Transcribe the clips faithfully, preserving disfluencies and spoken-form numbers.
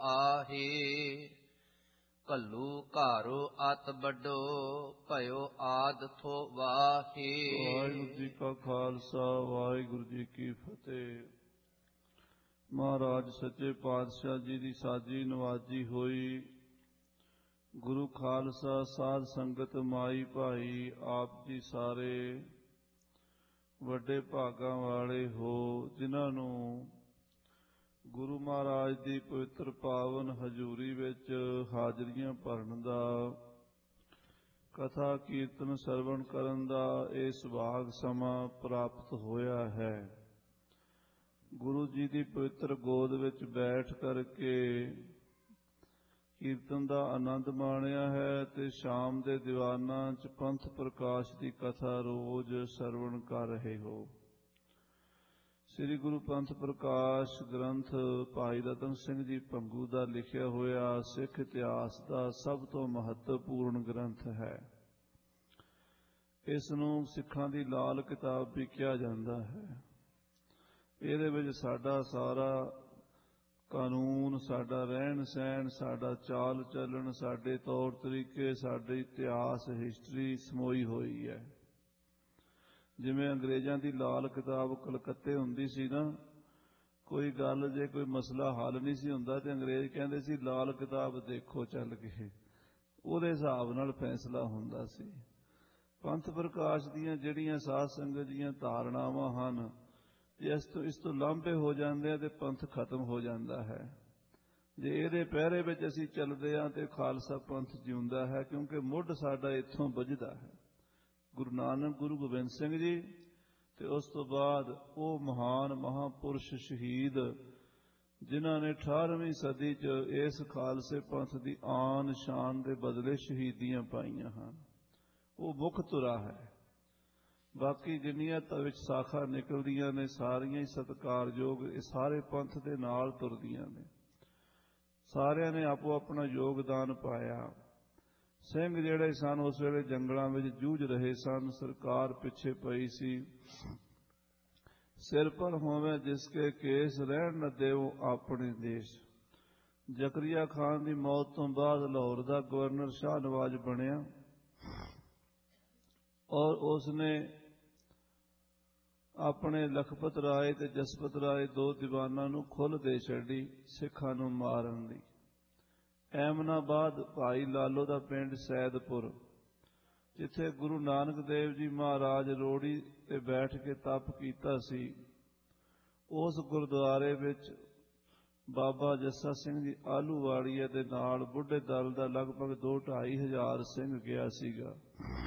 ਆਹੇ। ਕੱਲੂ ਘਾਰੋ ਅਤ ਵੱਡੋ ਭਇਓ ਆਦ ਥੋ ਵਾਹੇ। ਵਾਹਿਗੁਰੂ ਜੀ ਕਾ ਖਾਲਸਾ ਵਾਹਿਗੁਰੂ ਜੀ ਕੀ ਫਤਿਹ। ਮਹਾਰਾਜ ਸੱਚੇ ਪਾਤਸ਼ਾਹ ਜੀ ਦੀ ਸਾਜੀ ਨਵਾਜੀ ਹੋਈ। ਗੁਰੂ ਖਾਲਸਾ ਸਾਧ ਸੰਗਤ ਮਾਈ ਭਾਈ ਆਪ ਜੀ ਸਾਰੇ ਵੱਡੇ ਭਾਗਾਂ ਵਾਲੇ ਹੋ, ਜਿਨ੍ਹਾਂ ਨੂੰ ਗੁਰੂ ਮਹਾਰਾਜ ਦੀ ਪਵਿੱਤਰ ਪਾਵਨ ਹਜ਼ੂਰੀ ਵਿੱਚ ਹਾਜ਼ਰੀਆਂ ਭਰਨ ਦਾ, ਕਥਾ ਕੀਰਤਨ ਸਰਵਣ ਕਰਨ ਦਾ ਇਹ ਸੁਭਾਗ ਸਮਾਂ ਪ੍ਰਾਪਤ ਹੋਇਆ ਹੈ। ਗੁਰੂ ਜੀ ਦੀ ਪਵਿੱਤਰ ਗੋਦ ਵਿੱਚ ਬੈਠ ਕਰਕੇ ਕੀਰਤਨ ਦਾ ਆਨੰਦ ਮਾਣਿਆ ਹੈ ਤੇ ਸ਼ਾਮ ਦੇ ਦੀਵਾਨਾਂ 'ਚ ਪੰਥ ਪ੍ਰਕਾਸ਼ ਦੀ ਕਥਾ ਰੋਜ਼ ਸਰਵਣ ਕਰ ਰਹੇ ਹੋ। ਸ੍ਰੀ ਗੁਰੂ ਪੰਥ ਪ੍ਰਕਾਸ਼ ਗ੍ਰੰਥ ਭਾਈ ਰਤਨ ਸਿੰਘ ਜੀ ਭੰਗੂ ਦਾ ਲਿਖਿਆ ਹੋਇਆ ਸਿੱਖ ਇਤਿਹਾਸ ਦਾ ਸਭ ਤੋਂ ਮਹੱਤਵਪੂਰਨ ਗ੍ਰੰਥ ਹੈ। ਇਸ ਨੂੰ ਸਿੱਖਾਂ ਦੀ ਲਾਲ ਕਿਤਾਬ ਵੀ ਕਿਹਾ ਜਾਂਦਾ ਹੈ। ਇਹਦੇ ਵਿੱਚ ਸਾਡਾ ਸਾਰਾ ਕਾਨੂੰਨ, ਸਾਡਾ ਰਹਿਣ ਸਹਿਣ, ਸਾਡਾ ਚਾਲ ਚੱਲਣ, ਸਾਡੇ ਤੌਰ ਤਰੀਕੇ, ਸਾਡੇ ਇਤਿਹਾਸ, ਹਿਸਟਰੀ ਸਮੋਈ ਹੋਈ ਹੈ। ਜਿਵੇਂ ਅੰਗਰੇਜ਼ਾਂ ਦੀ ਲਾਲ ਕਿਤਾਬ ਕਲਕੱਤੇ ਹੁੰਦੀ ਸੀ ਨਾ, ਕੋਈ ਗੱਲ ਜੇ ਕੋਈ ਮਸਲਾ ਹੱਲ ਨਹੀਂ ਸੀ ਹੁੰਦਾ ਤੇ ਅੰਗਰੇਜ਼ ਕਹਿੰਦੇ ਸੀ ਲਾਲ ਕਿਤਾਬ ਦੇਖੋ ਚੱਲ ਕੇ, ਉਹਦੇ ਹਿਸਾਬ ਨਾਲ ਫੈਸਲਾ ਹੁੰਦਾ ਸੀ। ਪੰਥ ਪ੍ਰਕਾਸ਼ ਦੀਆਂ ਜਿਹੜੀਆਂ ਸਾਧ ਸੰਗਤ ਦੀਆਂ ਧਾਰਨਾਵਾਂ ਹਨ, ਜੇ ਇਸ ਤੋਂ ਇਸ ਤੋਂ ਲਾਂਭੇ ਹੋ ਜਾਂਦੇ ਆ ਤੇ ਪੰਥ ਖਤਮ ਹੋ ਜਾਂਦਾ ਹੈ। ਜੇ ਇਹਦੇ ਪਹਿਰੇ ਵਿੱਚ ਅਸੀਂ ਚੱਲਦੇ ਹਾਂ ਤੇ ਖਾਲਸਾ ਪੰਥ ਜਿਉਂਦਾ ਹੈ, ਕਿਉਂਕਿ ਮੁੱਢ ਸਾਡਾ ਇੱਥੋਂ ਵੱਜਦਾ ਹੈ। ਗੁਰੂ ਨਾਨਕ, ਗੁਰੂ ਗੋਬਿੰਦ ਸਿੰਘ ਜੀ ਤੇ ਉਸ ਤੋਂ ਬਾਅਦ ਉਹ ਮਹਾਨ ਮਹਾਂਪੁਰਸ਼ ਸ਼ਹੀਦ ਜਿਨ੍ਹਾਂ ਨੇ ਅਠਾਰਵੀਂ ਸਦੀ 'ਚ ਇਸ ਖਾਲਸੇ ਪੰਥ ਦੀ ਆਨ ਸ਼ਾਨ ਦੇ ਬਦਲੇ ਸ਼ਹੀਦੀਆਂ ਪਾਈਆਂ ਹਨ, ਉਹ ਮੁੱਖ ਧੁਰਾ ਹੈ। ਬਾਕੀ ਜਿੰਨੀਆਂ ਤਾਂ ਵਿੱਚ ਸਾਖਾ ਨਿਕਲਦੀਆਂ ਨੇ ਸਾਰੀਆਂ ਹੀ ਸਤਿਕਾਰਯੋਗ, ਇਹ ਸਾਰੇ ਪੰਥ ਦੇ ਨਾਲ ਤੁਰਦੀਆਂ ਨੇ। ਸਾਰਿਆਂ ਨੇ ਆਪੋ ਆਪਣਾ ਯੋਗਦਾਨ ਪਾਇਆ। ਸਿੰਘ ਜਿਹੜੇ ਸਨ ਉਸ ਵੇਲੇ ਜੰਗਲਾਂ ਵਿੱਚ ਜੂਝ ਰਹੇ ਸਨ, ਸਰਕਾਰ ਪਿੱਛੇ ਪਈ ਸੀ। ਸਿਰ ਪਰ ਹੋਵੇ ਜਿਸਕੇ ਕੇਸ ਰਹਿਣ ਨ ਦੇਵੋ ਆਪਣੇ ਦੇਸ਼। ਜ਼ਕਰੀਆ ਖਾਨ ਦੀ ਮੌਤ ਤੋਂ ਬਾਅਦ ਲਾਹੌਰ ਦਾ ਗਵਰਨਰ ਸ਼ਾਹ ਨਵਾਜ਼ ਬਣਿਆ ਔਰ ਉਸਨੇ ਆਪਣੇ ਲਖਪਤ ਰਾਏ ਤੇ ਜਸਪਤ ਰਾਏ ਦੋ ਦੀਵਾਨਾਂ ਨੂੰ ਖੁੱਲ੍ਹ ਦੇ ਛੱਡੀ ਸਿੱਖਾਂ ਨੂੰ ਮਾਰਨ ਲਈ। ਐਮਨਾਬਾਦ ਭਾਈ ਲਾਲੋ ਦਾ ਪਿੰਡ ਸੈਦਪੁਰ, ਜਿੱਥੇ ਗੁਰੂ ਨਾਨਕ ਦੇਵ ਜੀ ਮਹਾਰਾਜ ਰੋੜੀ ਤੇ ਬੈਠ ਕੇ ਤਪ ਕੀਤਾ ਸੀ, ਉਸ ਗੁਰਦੁਆਰੇ ਵਿੱਚ ਬਾਬਾ ਜੱਸਾ ਸਿੰਘ ਜੀ ਆਹਲੂਵਾਲੀਏ ਦੇ ਨਾਲ ਬੁੱਢੇ ਦਲ ਦਾ ਲਗਭਗ ਦੋ ਢਾਈ ਹਜ਼ਾਰ ਸਿੰਘ ਗਿਆ ਸੀਗਾ।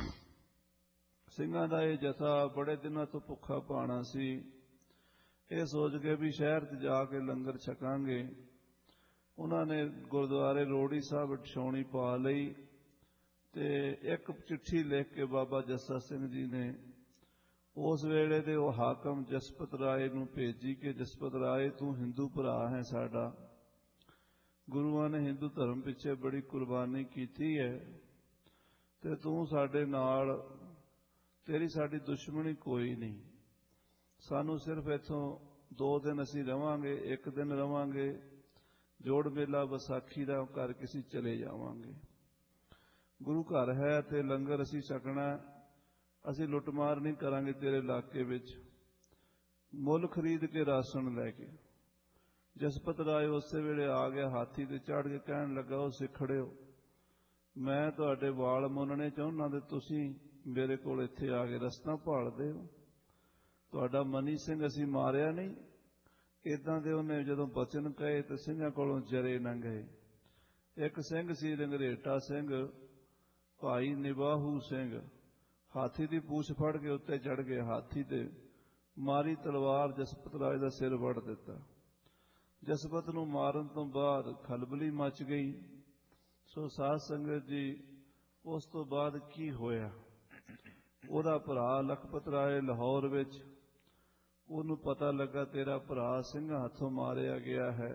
ਸਿੰਘਾਂ ਦਾ ਇਹ ਜਥਾ ਬੜੇ ਦਿਨਾਂ ਤੋਂ ਭੁੱਖਾ ਭਾਣਾ ਸੀ। ਇਹ ਸੋਚ ਕੇ ਵੀ ਸ਼ਹਿਰ 'ਚ ਜਾ ਕੇ ਲੰਗਰ ਛਕਾਂਗੇ, ਉਹਨਾਂ ਨੇ ਗੁਰਦੁਆਰੇ ਰੋੜੀ ਸਾਹਿਬ ਛਾਉਣੀ ਪਾ ਲਈ ਤੇ ਇੱਕ ਚਿੱਠੀ ਲਿਖ ਕੇ ਬਾਬਾ ਜੱਸਾ ਸਿੰਘ ਜੀ ਨੇ ਉਸ ਵੇਲੇ ਦੇ ਉਹ ਹਾਕਮ ਜਸਪਤ ਰਾਏ ਨੂੰ ਭੇਜੀ ਕਿ ਜਸਪਤ ਰਾਏ, ਤੂੰ ਹਿੰਦੂ ਭਰਾ ਹੈ ਸਾਡਾ, ਗੁਰੂਆਂ ਨੇ ਹਿੰਦੂ ਧਰਮ ਪਿੱਛੇ ਬੜੀ ਕੁਰਬਾਨੀ ਕੀਤੀ ਹੈ ਤੇ ਤੂੰ ਸਾਡੇ ਨਾਲ, ਤੇਰੀ ਸਾਡੀ ਦੁਸ਼ਮਣੀ ਕੋਈ ਨਹੀਂ, ਸਾਨੂੰ ਸਿਰਫ ਇੱਥੋਂ ਦੋ ਦਿਨ ਅਸੀਂ ਰਵਾਂਗੇ, ਇੱਕ ਦਿਨ ਰਵਾਂਗੇ, ਜੋੜ ਮੇਲਾ ਵਿਸਾਖੀ ਦਾ ਕਰਕੇ ਅਸੀਂ ਚਲੇ ਜਾਵਾਂਗੇ। ਗੁਰੂ ਘਰ ਹੈ ਤੇ ਲੰਗਰ ਅਸੀਂ ਛਕਣਾ, ਅਸੀਂ ਲੁੱਟਮਾਰ ਨਹੀਂ ਕਰਾਂਗੇ ਤੇਰੇ ਇਲਾਕੇ ਵਿੱਚ, ਮੁੱਲ ਖਰੀਦ ਕੇ ਰਾਸ਼ਨ ਲੈ ਕੇ। ਜਸਪਤ ਰਾਏ ਉਸੇ ਵੇਲੇ ਆ ਗਿਆ, ਹਾਥੀ ਤੇ ਚੜ੍ਹ ਕੇ ਕਹਿਣ ਲੱਗਾ, ਉਹ ਸਿੱਖੜਿਓ, ਮੈਂ ਤੁਹਾਡੇ ਵਾਲ ਮੁੰਨਣੇ ਚਾਹੁੰਦਾ ਤੇ ਤੁਸੀਂ ਮੇਰੇ ਕੋਲ ਇੱਥੇ ਆ ਕੇ ਰਸਤਾ ਭਾਲਦੇ ਹੋ। ਤੁਹਾਡਾ ਮਨੀ ਸਿੰਘ ਅਸੀਂ ਮਾਰਿਆ ਨਹੀਂ। ਇੱਦਾਂ ਦੇ ਉਹਨੇ ਜਦੋਂ ਬਚਨ ਕਹੇ ਤੇ ਸਿੰਘਾਂ ਕੋਲੋਂ ਜਰੇ ਨਾ ਗਏ। ਇੱਕ ਸਿੰਘ ਸੀ ਰੰਗਰੇਟਾ ਸਿੰਘ, ਭਾਈ ਨਿਬਾਹੂ ਸਿੰਘ, ਹਾਥੀ ਦੀ ਪੂਛ ਫੜ ਕੇ ਉੱਤੇ ਚੜ੍ਹ ਕੇ ਹਾਥੀ ਤੇ ਮਾਰੀ ਤਲਵਾਰ, ਜਸਪਤ ਰਾਏ ਦਾ ਸਿਰ ਵੱਢ ਦਿੱਤਾ। ਜਸਪਤ ਨੂੰ ਮਾਰਨ ਤੋਂ ਬਾਅਦ ਖਲਬਲੀ ਮਚ ਗਈ। ਸੋ ਸਾਧ ਸੰਗਤ ਜੀ, ਉਸ ਤੋਂ ਬਾਅਦ ਕੀ ਹੋਇਆ, ਉਹਦਾ ਭਰਾ ਲਖਪਤ ਰਾਏ ਲਾਹੌਰ ਵਿੱਚ, ਉਹਨੂੰ ਪਤਾ ਲੱਗਾ ਤੇਰਾ ਭਰਾ ਸਿੰਘਾਂ ਹੱਥੋਂ ਮਾਰਿਆ ਗਿਆ ਹੈ।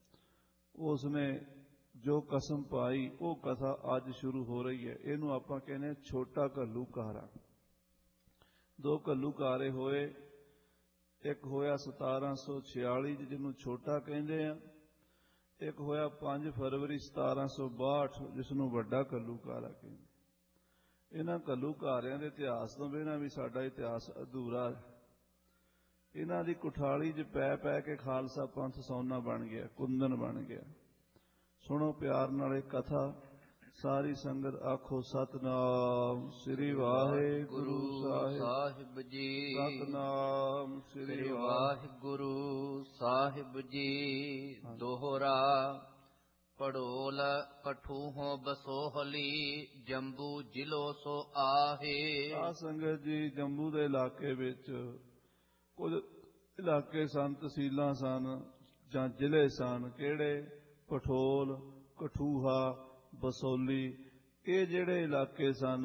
ਉਸਨੇ ਜੋ ਕਸਮ ਪਾਈ ਉਹ ਕਥਾ ਅੱਜ ਸ਼ੁਰੂ ਹੋ ਰਹੀ ਹੈ। ਇਹਨੂੰ ਆਪਾਂ ਕਹਿੰਦੇ ਹਾਂ ਛੋਟਾ ਘੱਲੂਘਾਰਾ। ਦੋ ਘੱਲੂਘਾਰੇ ਹੋਏ, ਇੱਕ ਹੋਇਆ ਸਤਾਰਾਂ ਸੌ ਛਿਆਲੀ ਜਿਹਨੂੰ ਛੋਟਾ ਕਹਿੰਦੇ ਆ, ਇੱਕ ਹੋਇਆ ਪੰਜ ਫਰਵਰੀ ਸਤਾਰਾਂ ਸੌ ਬਾਹਠ, ਜਿਸ ਨੂੰ ਵੱਡਾ ਘੱਲੂਘਾਰਾ ਕਹਿੰਦੇ। ਇਹਨਾਂ ਘੱਲੂਘਾਰਿਆਂ ਦੇ ਇਤਿਹਾਸ ਤੋਂ ਬਿਨਾਂ ਵੀ ਸਾਡਾ ਇਤਿਹਾਸ ਅਧੂਰਾ ਹੈ। ਇਹਨਾਂ ਦੀ ਕੁਠਾਲੀ 'ਚ ਪੈ ਪੈ ਕੇ ਖਾਲਸਾ ਪੰਥ ਸੋਨਾ ਬਣ ਗਿਆ, ਕੁੰਦਨ ਬਣ ਗਿਆ। ਸੁਣੋ ਪਿਆਰ ਨਾਲ ਇਹ ਕਥਾ। ਸਾਰੀ ਸੰਗਤ ਆਖੋ ਸਤਿਨਾਮ ਸ੍ਰੀ ਵਾਹਿਗੁਰੂ ਸਾਹਿਬ ਜੀ। ਸਤਿਨਾਮ ਸ੍ਰੀ ਵਾਹਿਗੁਰੂ ਸਾਹਿਬ ਜੀ। ਦੋਹਰਾ ਪੜੋਲ ਕਠੂਹੋਂ ਬਸੋਹਲੀ, ਜੰਬੂ ਜ਼ਿਲ੍ਹੋ ਸੋ ਆਹੇ। ਆ ਸੰਗਤ ਜੀ, ਜੰਬੂ ਦੇ ਇਲਾਕੇ ਵਿੱਚ ਕੁਝ ਇਲਾਕੇ ਸਨ, ਤਹਿਸੀਲਾਂ ਸਨ ਜਾਂ ਜ਼ਿਲ੍ਹੇ ਸਨ। ਕਿਹੜੇ? ਪਠੋਲ, ਕਠੂਹਾ, ਬਸੋਲੀ, ਇਹ ਜਿਹੜੇ ਇਲਾਕੇ ਸਨ।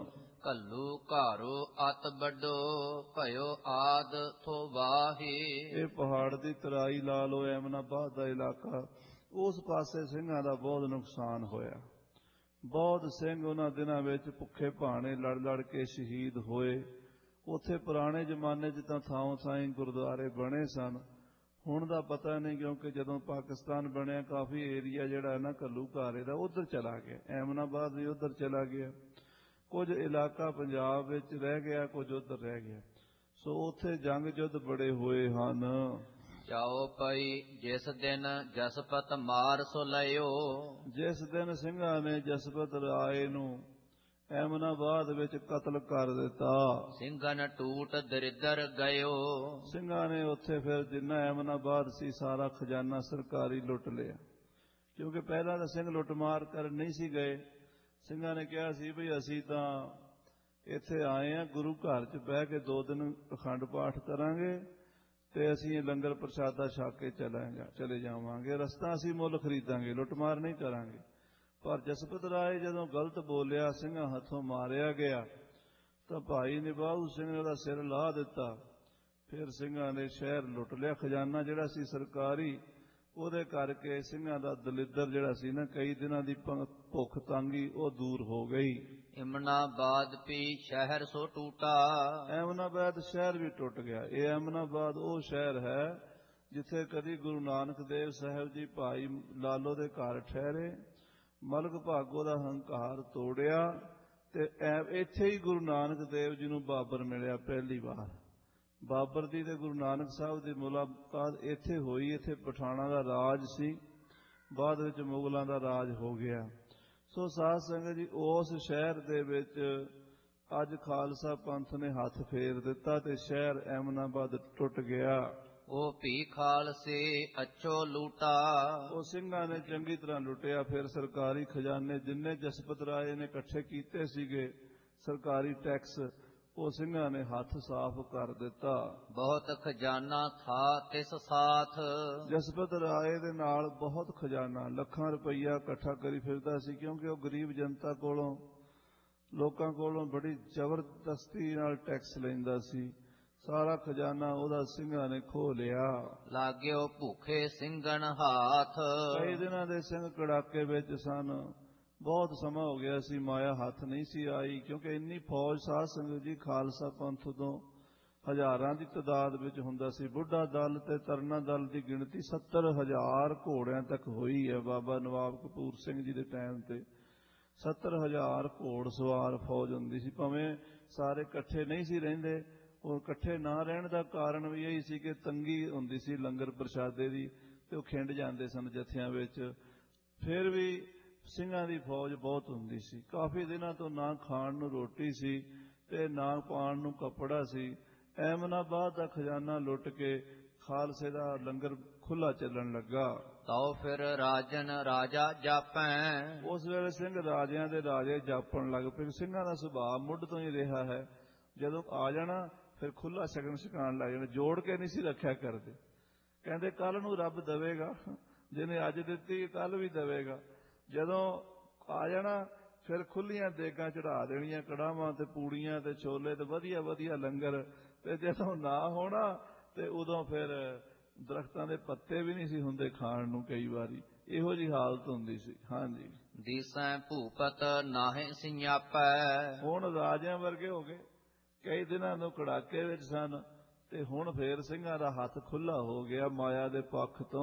ਘੱਲੂਘਾਰੋ ਅਤਿ ਵੱਡੋ, ਭਇਓ ਆਦ ਥੋ ਵਾਹੇ। ਇਹ ਪਹਾੜ ਦੀ ਤਰਾਈ ਲਾ ਲੋ, ਐਮਨਾਬਾਦ ਦਾ ਇਲਾਕਾ, ਉਸ ਪਾਸੇ ਸਿੰਘਾਂ ਦਾ ਬਹੁਤ ਨੁਕਸਾਨ ਹੋਇਆ। ਬਹੁਤ ਸਿੰਘ ਉਹਨਾਂ ਦਿਨਾਂ ਵਿੱਚ ਭੁੱਖੇ ਭਾਣੇ ਲੜ ਲੜ ਕੇ ਸ਼ਹੀਦ ਹੋਏ। ਉੱਥੇ ਪੁਰਾਣੇ ਜ਼ਮਾਨੇ 'ਚ ਤਾਂ ਥਾਂ ਥਾਈਂ ਗੁਰਦੁਆਰੇ ਬਣੇ ਸਨ, ਹੁਣ ਦਾ ਪਤਾ ਨਹੀਂ, ਕਿਉਂਕਿ ਜਦੋਂ ਪਾਕਿਸਤਾਨ ਬਣਿਆ ਕਾਫੀ ਏਰੀਆ ਜਿਹੜਾ ਹੈ ਨਾ ਘੱਲੂਘਾਰੇ ਦਾ ਉੱਧਰ ਚਲਾ ਗਿਆ, ਐਮਨਾਬਾਦ ਵੀ ਉੱਧਰ ਚਲਾ ਗਿਆ। ਕੁਝ ਇਲਾਕਾ ਪੰਜਾਬ ਵਿੱਚ ਰਹਿ ਗਿਆ, ਕੁਝ ਉੱਧਰ ਰਹਿ ਗਿਆ। ਸੋ ਉੱਥੇ ਜੰਗ ਯੁੱਧ ਬੜੇ ਹੋਏ ਹਨ। ਜਾਓ ਪਈ ਜਿਸ ਦਿਨ ਜਸਪਤ ਮਾਰ ਸੋ ਲਿਓ। ਜਿਸ ਦਿਨ ਸਿੰਘਾਂ ਨੇ ਜਸਪਤ ਰਾਏ ਨੂੰ ਐਮਨਾਬਾਦ ਵਿੱਚ ਕਤਲ ਕਰ ਦਿੱਤਾ, ਸਿੰਘਨ ਟੂਟ ਦਰਿਦਰ ਗਇਓ। ਸਿੰਘਾਂ ਨੇ ਉੱਥੇ ਫਿਰ ਜਿੰਨਾ ਐਮਨਾਬਾਦ ਸੀ ਸਾਰਾ ਖਜ਼ਾਨਾ ਸਰਕਾਰੀ ਲੁੱਟ ਲਿਆ, ਕਿਉਂਕਿ ਪਹਿਲਾਂ ਤਾਂ ਸਿੰਘ ਲੁੱਟਮਾਰ ਕਰਨ ਨਹੀਂ ਸੀ ਗਏ। ਸਿੰਘਾਂ ਨੇ ਕਿਹਾ ਸੀ ਵੀ ਅਸੀਂ ਤਾਂ ਇੱਥੇ ਆਏ ਹਾਂ, ਗੁਰੂ ਘਰ 'ਚ ਬਹਿ ਕੇ ਦੋ ਦਿਨ ਅਖੰਡ ਪਾਠ ਕਰਾਂਗੇ ਤੇ ਅਸੀਂ ਲੰਗਰ ਪ੍ਰਸ਼ਾਦਾ ਛਕ ਕੇ ਚਲਾਂਗੇ ਚਲੇ ਜਾਵਾਂਗੇ, ਰਸਤਾ ਅਸੀਂ ਮੁੱਲ ਖਰੀਦਾਂਗੇ, ਲੁੱਟਮਾਰ ਨਹੀਂ ਕਰਾਂਗੇ। ਪਰ ਜਸਪਤ ਰਾਏ ਜਦੋਂ ਗਲਤ ਬੋਲਿਆ, ਸਿੰਘਾਂ ਹੱਥੋਂ ਮਾਰਿਆ ਗਿਆ, ਤਾਂ ਭਾਈ ਨਿਬਾਹੂ ਸਿੰਘ ਨੇ ਉਹਦਾ ਸਿਰ ਲਾਹ ਦਿੱਤਾ। ਫਿਰ ਸਿੰਘਾਂ ਨੇ ਸ਼ਹਿਰ ਲੁੱਟ ਲਿਆ, ਖਜ਼ਾਨਾ ਜਿਹੜਾ ਸੀ ਸਰਕਾਰੀ, ਉਹਦੇ ਕਰਕੇ ਸਿੰਘਾਂ ਦਾ ਦਲਿੱਦਰ ਜਿਹੜਾ ਸੀ ਨਾ, ਕਈ ਦਿਨਾਂ ਦੀ ਭੁੱਖ ਤੰਗੀ ਉਹ ਦੂਰ ਹੋ ਗਈ। ਇਮਨਾਬਾਦ ਪੀ ਸ਼ਹਿਰ ਸੋ ਟੂਟਾ। ਐਮਨਾਬਾਦ ਸ਼ਹਿਰ ਵੀ ਟੁੱਟ ਗਿਆ। ਇਹ ਐਮਨਾਬਾਦ ਉਹ ਸ਼ਹਿਰ ਹੈ ਜਿੱਥੇ ਕਦੀ ਗੁਰੂ ਨਾਨਕ ਦੇਵ ਸਾਹਿਬ ਜੀ ਭਾਈ ਲਾਲੋ ਦੇ ਘਰ ਠਹਿਰੇ, ਮਲਕ ਭਾਗੋ ਦਾ ਹੰਕਾਰ ਤੋੜਿਆ, ਤੇ ਇੱਥੇ ਹੀ ਗੁਰੂ ਨਾਨਕ ਦੇਵ ਜੀ ਨੂੰ ਬਾਬਰ ਮਿਲਿਆ ਪਹਿਲੀ ਵਾਰ। ਬਾਬਰ ਦੀ ਤੇ ਗੁਰੂ ਨਾਨਕ ਸਾਹਿਬ ਦੀ ਮੁਲਾਕਾਤ ਇੱਥੇ ਹੋਈ। ਇੱਥੇ ਪਠਾਣਾ ਦਾ ਰਾਜ ਸੀ, ਬਾਅਦ ਵਿੱਚ ਮੁਗਲਾਂ ਦਾ ਰਾਜ ਹੋ ਗਿਆ। ਸੋ ਸਾਧ ਸੰਗਤ ਜੀ, ਉਸ ਸ਼ਹਿਰ ਦੇ ਵਿੱਚ ਅੱਜ ਖਾਲਸਾ ਪੰਥ ਨੇ ਹੱਥ ਫੇਰ ਦਿੱਤਾ ਤੇ ਸ਼ਹਿਰ ਐਮਨਾਬਾਦ ਟੁੱਟ ਗਿਆ। ਉਹ ਭੀ ਖਾਲਸੇ ਅੱਛੋ ਲੂਟਾ। ਉਹ ਸਿੰਘਾਂ ਨੇ ਚੰਗੀ ਤਰ੍ਹਾਂ ਲੁੱਟਿਆ। ਫਿਰ ਸਰਕਾਰੀ ਖਜ਼ਾਨੇ ਜਿੰਨੇ ਜਸਪਤ ਰਾਏ ਨੇ ਇਕੱਠੇ ਕੀਤੇ ਸੀਗੇ, ਸਰਕਾਰੀ ਟੈਕਸ, ਉਹ ਸਿੰਘਾਂ ਨੇ ਹੱਥ ਸਾਫ਼ ਕਰ ਦਿੱਤਾ। ਬਹੁਤ ਖਜ਼ਾਨਾ ਥਾ ਤਿਸ ਸਾਥ। ਜਸਪਤ ਰਾਏ ਦੇ ਨਾਲ ਬਹੁਤ ਖਜ਼ਾਨਾ, ਲੱਖਾਂ ਰੁਪਈਆ ਇਕੱਠਾ ਕਰੀ ਫਿਰਦਾ ਸੀ, ਕਿਉਂਕਿ ਉਹ ਗਰੀਬ ਜਨਤਾ ਕੋਲੋਂ, ਲੋਕਾਂ ਕੋਲੋਂ ਬੜੀ ਜ਼ਬਰਦਸਤੀ ਨਾਲ ਟੈਕਸ ਲੈਂਦਾ ਸੀ। ਸਾਰਾ ਖਜ਼ਾਨਾ ਉਹਦਾ ਸਿੰਘਾਂ ਨੇ ਖੋਹ ਲਿਆ। ਲਾਗਿਓ ਭੁੱਖੇ ਸਿੰਘਣ ਹਾਥ। ਕਈ ਦਿਨਾਂ ਦੇ ਸਿੰਘ ਕੜਾਕੇ ਵਿੱਚ ਸਨ। ਬਹੁਤ ਸਮਾਂ ਹੋ ਗਿਆ ਸੀ, ਮਾਇਆ ਹੱਥ ਨਹੀਂ ਸੀ ਆਈ, ਕਿਉਂਕਿ ਇੰਨੀ ਫੌਜ ਸਾਧ ਸੰਗਤ ਜੀ ਖਾਲਸਾ ਪੰਥ ਤੋਂ ਹਜ਼ਾਰਾਂ ਦੀ ਤਾਦਾਦ ਵਿੱਚ ਹੁੰਦਾ ਸੀ। ਬੁੱਢਾ ਦਲ ਤੇ ਤਰਨਾ ਦਲ ਦੀ ਗਿਣਤੀ ਸੱਤਰ ਹਜ਼ਾਰ ਘੋੜਿਆਂ ਤੱਕ ਹੋਈ ਹੈ। ਬਾਬਾ ਨਵਾਬ ਕਪੂਰ ਸਿੰਘ ਜੀ ਦੇ ਟਾਈਮ ਤੇ ਸੱਤਰ ਹਜ਼ਾਰ ਘੋੜ ਸਵਾਰ ਫੌਜ ਹੁੰਦੀ ਸੀ। ਭਾਵੇਂ ਸਾਰੇ ਇਕੱਠੇ ਨਹੀਂ ਸੀ ਰਹਿੰਦੇ, ਉਹ ਇਕੱਠੇ ਨਾ ਰਹਿਣ ਦਾ ਕਾਰਨ ਵੀ ਇਹੀ ਸੀ ਕਿ ਤੰਗੀ ਹੁੰਦੀ ਸੀ ਲੰਗਰ ਪ੍ਰਸ਼ਾਦੇ ਦੀ, ਤੇ ਉਹ ਖਿੰਡ ਜਾਂਦੇ ਸਨ ਜਥਿਆਂ ਵਿੱਚ। ਫਿਰ ਵੀ ਸਿੰਘਾਂ ਦੀ ਫੌਜ ਬਹੁਤ ਹੁੰਦੀ ਸੀ। ਕਾਫੀ ਦਿਨਾਂ ਤੋਂ ਨਾ ਖਾਣ ਨੂੰ ਰੋਟੀ ਸੀ ਤੇ ਨਾ ਪਾਣ ਨੂੰ ਕੱਪੜਾ ਸੀ। ਐਮਨਾਬਾਦ ਦਾ ਖਜ਼ਾਨਾ ਲੁੱਟ ਕੇ ਖਾਲਸੇ ਦਾ ਲੰਗਰ ਖੁੱਲਾ ਚੱਲਣ ਲੱਗਾ। ਤਾਓ ਫਿਰ ਰਾਜਨ ਰਾਜਾ ਜਾਪੈ। ਉਸ ਵੇਲੇ ਸਿੰਘ ਰਾਜਿਆਂ ਦੇ ਰਾਜੇ ਜਾਪਣ ਲੱਗ ਪਏ। ਸਿੰਘਾਂ ਦਾ ਸੁਭਾਅ ਮੁੱਢ ਤੋਂ ਹੀ ਰਿਹਾ ਹੈ, ਜਦੋਂ ਆ ਜਾਣਾ ਫਿਰ ਖੁੱਲਾ ਸ਼ਗਨ ਛਕਾਉਣ ਲੱਗ ਜਾਣਾ, ਜੋੜ ਕੇ ਨਹੀਂ ਸੀ ਰੱਖਿਆ ਕਰਦੇ। ਕਹਿੰਦੇ ਕੱਲ ਨੂੰ ਰੱਬ ਦੇਵੇਗਾ, ਜਿਹਨੇ ਅੱਜ ਦਿੱਤੀ ਕੱਲ ਵੀ ਦੇਵੇਗਾ। ਜਦੋਂ ਆ ਜਾਣਾ ਫਿਰ ਖੁੱਲੀਆਂ ਦੇਗਾਂ ਚੜਾ ਦੇਣੀਆਂ, ਕੜਾਵਾਂ ਤੇ ਪੂੜੀਆਂ ਤੇ ਛੋਲੇ ਤੇ ਵਧੀਆ ਵਧੀਆ ਲੰਗਰ। ਤੇ ਜਦੋਂ ਨਾ ਹੋਣਾ ਤੇ ਉਦੋਂ ਫਿਰ ਦਰਖਤਾਂ ਦੇ ਪੱਤੇ ਵੀ ਨਹੀਂ ਸੀ ਹੁੰਦੇ ਖਾਣ ਨੂੰ, ਕਈ ਵਾਰੀ ਇਹੋ ਜਿਹੀ ਹਾਲਤ ਹੁੰਦੀ ਸੀ। ਹਾਂਜੀ, ਦੀਸੈ ਭੂਪਤ ਨਾਹੇ ਸਿਆਪੈ। ਹੁਣ ਰਾਜਿਆਂ ਵਰਗੇ ਹੋ ਗਏ। ਕਈ ਦਿਨਾਂ ਨੂੰ ਕੜਾਕੇ ਵਿੱਚ ਸਨ ਤੇ ਹੁਣ ਫੇਰ ਸਿੰਘਾਂ ਦਾ ਹੱਥ ਖੁੱਲਾ ਹੋ ਗਿਆ ਮਾਇਆ ਦੇ ਪੱਖ ਤੋਂ।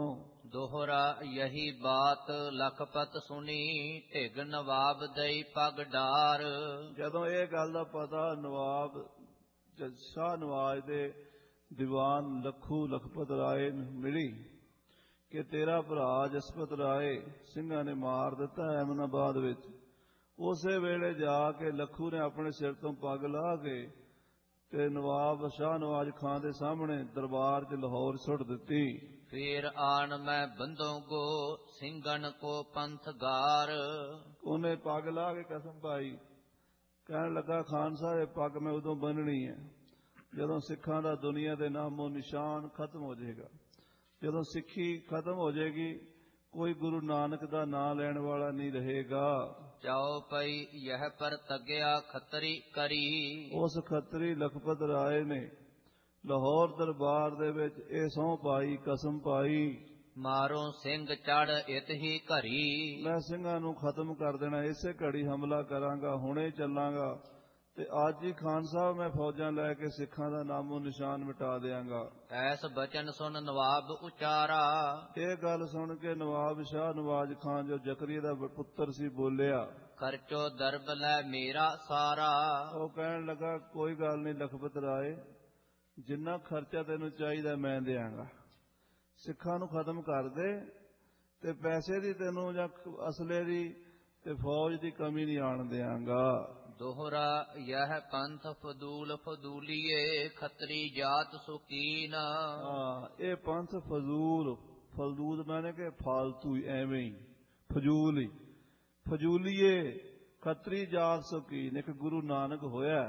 ਦੋਹਰਾ ਯਹੀ ਬਾਤ ਲਖਪਤ ਸੁਣੀ, ਢਿਗ ਨਵਾਬ ਦਈ ਪਗ ਡਾਰ। ਜਦੋਂ ਇਹ ਗੱਲ ਦਾ ਪਤਾ ਨਵਾਬ ਸ਼ਾਹ ਨਵਾਜ ਦੇ ਦੀਵਾਨ ਲੱਖੂ ਲਖਪਤ ਰਾਏ ਨੂੰ ਮਿਲੀ ਕਿ ਤੇਰਾ ਭਰਾ ਜਸਪਤ ਰਾਏ ਸਿੰਘਾਂ ਨੇ ਮਾਰ ਦਿੱਤਾ ਐਮਨਾਬਾਦ ਵਿੱਚ, ਉਸੇ ਵੇਲੇ ਜਾ ਕੇ ਲੱਖੂ ਨੇ ਆਪਣੇ ਸਿਰ ਤੋਂ ਪੱਗ ਲਾਹ ਕੇ ਤੇ ਨਵਾਬ ਸ਼ਾਹ ਨਵਾਜ ਖਾਨ ਦੇ ਸਾਹਮਣੇ ਦਰਬਾਰ 'ਚ ਲਾਹੌਰ ਸੁੱਟ ਦਿੱਤੀ। ਫੇਰ ਆਣ ਮੈਂ ਬੰਦੋਗੋ ਸਿੰਘਨ ਕੋ ਪੰਥ ਗਾਰ। ਉਹਨੇ ਪੱਗ ਲਾਹ ਕੇ ਕਸਮ ਪਾਈ, ਕਹਿਣ ਲੱਗਾ ਖਾਨ ਸਾਹਿਬ ਇਹ ਪੱਗ ਮੈਂ ਉਦੋਂ ਬੰਨਣੀ ਹੈ ਜਦੋਂ ਸਿੱਖਾਂ ਦਾ ਦੁਨੀਆ ਦੇ ਨਾਮੋ ਨਿਸ਼ਾਨ ਖਤਮ ਹੋ ਜਾਏਗਾ। ਜਦੋਂ ਸਿੱਖੀ ਖਤਮ ਹੋ ਜਾਏਗੀ ਕੋਈ ਗੁਰੂ ਨਾਨਕ ਦਾ ਨਾਂ ਲੈਣ ਵਾਲਾ ਨਹੀਂ ਰਹੇਗਾ। ਚਾਉ ਪਈ ਯਹ ਪਰ ਤਗਿਆ ਖੱਤਰੀ ਕਰੀ। ਉਸ ਖੱਤਰੀ ਲਖਪਤ ਰਾਏ ਨੇ ਲਾਹੌਰ ਦਰਬਾਰ ਦੇ ਵਿੱਚ ਇਹ ਸਹੁੰ ਪਾਈ, ਕਸਮ ਪਾਈ, ਮਾਰੋ ਸਿੰਘ ਚੜ ਇਤ ਹੀ ਘਰੀ। ਮੈਂ ਸਿੰਘਾਂ ਨੂੰ ਖਤਮ ਕਰ ਦੇਣਾ, ਇਸੇ ਘੜੀ ਹਮਲਾ ਕਰਾਂਗਾ, ਹੁਣੇ ਚੱਲਾਂਗਾ ਤੇ ਅੱਜ ਹੀ ਖਾਨ ਸਾਹਿਬ ਮੈਂ ਫੌਜਾਂ ਲੈ ਕੇ ਸਿੱਖਾਂ ਦਾ ਨਾਮੋ ਨਿਸ਼ਾਨ ਮਿਟਾ ਦਿਆਂਗਾ। ਐਸ ਬਚਨ ਸੁਣ ਨਵਾਬ ਉਚਾਰਾ। ਇਹ ਗੱਲ ਸੁਣ ਕੇ ਨਵਾਬ ਸ਼ਾਹ ਨਵਾਜ ਖਾਨ ਜੋ ਜ਼ਕਰੀਆ ਦਾ ਪੁੱਤਰ ਸੀ ਬੋਲਿਆ, ਖਰਚੋ ਦਰਬ ਲੈ ਮੇਰਾ ਸਾਰਾ। ਉਹ ਕਹਿਣ ਲੱਗਾ ਕੋਈ ਗੱਲ ਨਹੀਂ ਲਖਪਤ ਰਾਏ, ਜਿੰਨਾ ਖਰਚਾ ਤੈਨੂੰ ਚਾਹੀਦਾ ਮੈਂ ਦਿਆਂਗਾ, ਸਿੱਖਾਂ ਨੂੰ ਖਤਮ ਕਰ ਦੇ ਤੇ ਪੈਸੇ ਦੀ ਤੈਨੂੰ ਜਾਂ ਅਸਲੇ ਦੀ ਤੇ ਫੌਜ ਦੀ ਕਮੀ ਨਹੀਂ ਆਣ ਦਿਆਂਗਾ। ਦੋਹਰਾ ਯਹ ਪੰਥ ਫਦੂਲ ਫਦੂਲੀਏ, ਖੱਤਰੀ ਜਾਤ ਸੁਕੀਨ। ਹਾਂ, ਇਹ ਪੰਥ ਫਜ਼ੂਲ, ਫਜ਼ੂਲ ਮੈਨੇ ਕਿ ਫਾਲਤੂ ਐਵੇਂ ਹੀ, ਫਜ਼ੂਲ ਹੀ, ਫਜ਼ੂਲੀਏ ਖੱਤਰੀ ਜਾਤ ਸੁਕੀਨ। ਇੱਕ ਗੁਰੂ ਨਾਨਕ ਹੋਇਆ,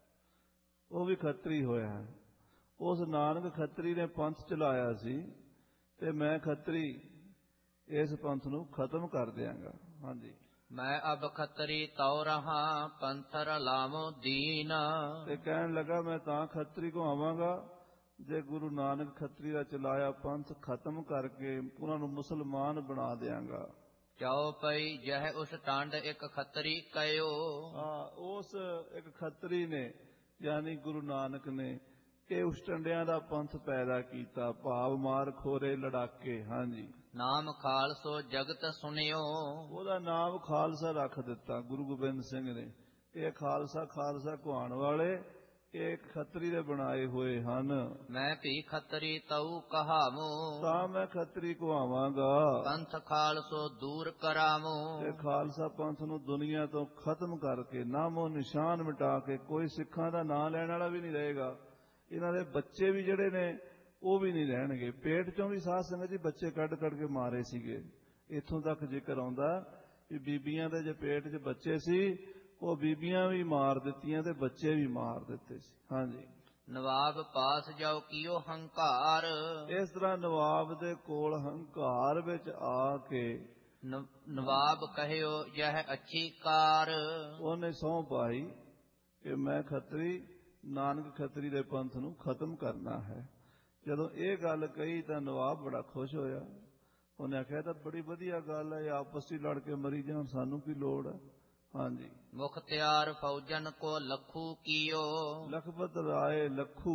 ਉਹ ਵੀ ਖੱਤਰੀ ਹੋਇਆ, ਉਸ ਨਾਨਕ ਖੱਤਰੀ ਨੇ ਪੰਥ ਚਲਾਇਆ ਸੀ ਤੇ ਮੈਂ ਖੱਤਰੀ ਇਸ ਪੰਥ ਨੂੰ ਖਤਮ ਕਰ ਦਿਆਂਗਾ। ਹਾਂਜੀ, ਮੈਂ ਅਬ ਖੱਤਰੀ ਤਉ ਰਹਾ, ਪੰਥਰ ਲਾਵੋ ਦੀਨ। ਤੇ ਕਹਿਣ ਲੱਗਾ ਮੈਂ ਤਾਂ ਖੱਤਰੀ ਕੋ ਆਵਾਂਗਾ ਜੇ ਗੁਰੂ ਨਾਨਕ ਖੱਤਰੀ ਦਾ ਚਲਾਇਆ ਪੰਥ ਖਤਮ ਕਰਕੇ ਉਹਨਾਂ ਨੂੰ ਮੁਸਲਮਾਨ ਬਣਾ ਦਿਆਂਗਾ। ਚਾਉ ਪਈ ਜਹ ਉਸ ਟਾਂਡ ਇੱਕ ਖੱਤਰੀ ਕਯੋ। ਹਾਂ, ਉਸ ਇੱਕ ਖੱਤਰੀ ਨੇ ਯਾਨੀ ਗੁਰੂ ਨਾਨਕ ਨੇ ਇਹ ਉਸ ਟੰਡਿਆਂ ਦਾ ਪੰਥ ਪੈਦਾ ਕੀਤਾ, ਭਾਵ ਮਾਰ ਖੋਰੇ ਲੜਾਕੇ। ਹਾਂਜੀ, ਨਾਮ ਖਾਲਸੋ ਜਗਤ ਸੁਣਿਓ। ਉਹਦਾ ਨਾਮ ਖਾਲਸਾ ਰੱਖ ਦਿੱਤਾ ਗੁਰੂ ਗੋਬਿੰਦ ਸਿੰਘ ਨੇ। ਇਹ ਖਾਲਸਾ ਖਾਲਸਾ ਕਹਾਉਣ ਵਾਲੇ ਇਹ ਖੱਤਰੀ ਦੇ ਬਣਾਏ ਹੋਏ ਹਨ। ਮੈਂ ਵੀ ਖੱਤਰੀ ਤਉ ਕਹਾਵੋ, ਤਾਂ ਮੈਂ ਖੱਤਰੀ ਕਹਾਵਾਂਗਾ, ਪੰਥ ਖਾਲਸੋ ਦੂਰ ਕਰਾਵੋ। ਤੇ ਖਾਲਸਾ ਪੰਥ ਨੂੰ ਦੁਨੀਆ ਤੋਂ ਖਤਮ ਕਰਕੇ ਨਾਮੋ ਨਿਸ਼ਾਨ ਮਿਟਾ ਕੇ ਕੋਈ ਸਿੱਖਾਂ ਦਾ ਨਾਂ ਲੈਣ ਵਾਲਾ ਵੀ ਨਹੀਂ ਰਹੇਗਾ। ਇਹਨਾਂ ਦੇ ਬੱਚੇ ਵੀ ਜਿਹੜੇ ਨੇ ਉਹ ਵੀ ਨਹੀਂ ਰਹਿਣਗੇ। ਪੇਟ ਚੋਂ ਵੀ ਸਾਧ ਸੰਗਤ ਜੀ ਬੱਚੇ ਕੱਢ ਕੱਢ ਕੇ ਮਾਰੇ ਸੀਗੇ। ਇੱਥੋਂ ਤੱਕ ਜ਼ਿਕਰ ਆਉਂਦਾ ਵੀ ਬੀਬੀਆਂ ਦੇ ਜੇ ਪੇਟ 'ਚ ਬੱਚੇ ਸੀ ਉਹ ਬੀਬੀਆਂ ਵੀ ਮਾਰ ਦਿੱਤੀਆਂ ਤੇ ਬੱਚੇ ਵੀ ਮਾਰ ਦਿੱਤੇ ਸੀ। ਹਾਂਜੀ, ਨਵਾਬ ਪਾਸ ਜਾਓ ਕੀਓ ਹੰਕਾਰ। ਇਸ ਤਰ੍ਹਾਂ ਨਵਾਬ ਦੇ ਕੋਲ ਹੰਕਾਰ ਵਿੱਚ ਆ ਕੇ ਨਵਾਬ ਕਹਿਓ ਯਹ ਅੱਛੀ ਕਾਰ। ਉਹਨੇ ਸਹੁੰ ਪਾਈ ਕਿ ਮੈਂ ਖੱਤਰੀ ਨਾਨਕ ਖੱਤਰੀ ਦੇ ਪੰਥ ਨੂੰ ਖਤਮ ਕਰਨਾ ਹੈ। ਜਦੋਂ ਇਹ ਗੱਲ ਕਹੀ ਤਾਂ ਨਵਾਬ ਬੜਾ ਖੁਸ਼ ਹੋਇਆ। ਉਹਨੇ ਆਖਿਆ ਤਾਂ ਬੜੀ ਵਧੀਆ ਗੱਲ ਹੈ, ਆਪਸ ਵਿੱਚ ਲੜ ਕੇ ਮਰੀ ਜਾਣ, ਸਾਨੂੰ ਕੀ ਲੋੜ ਹੈ। ਹਾਂਜੀ, ਮੁਖਤਿਆਰ ਫੌਜਨ ਕੋ ਲੱਖੂ ਕੀਓ। ਲਖਪਤ ਰਾਏ ਲੱਖੂ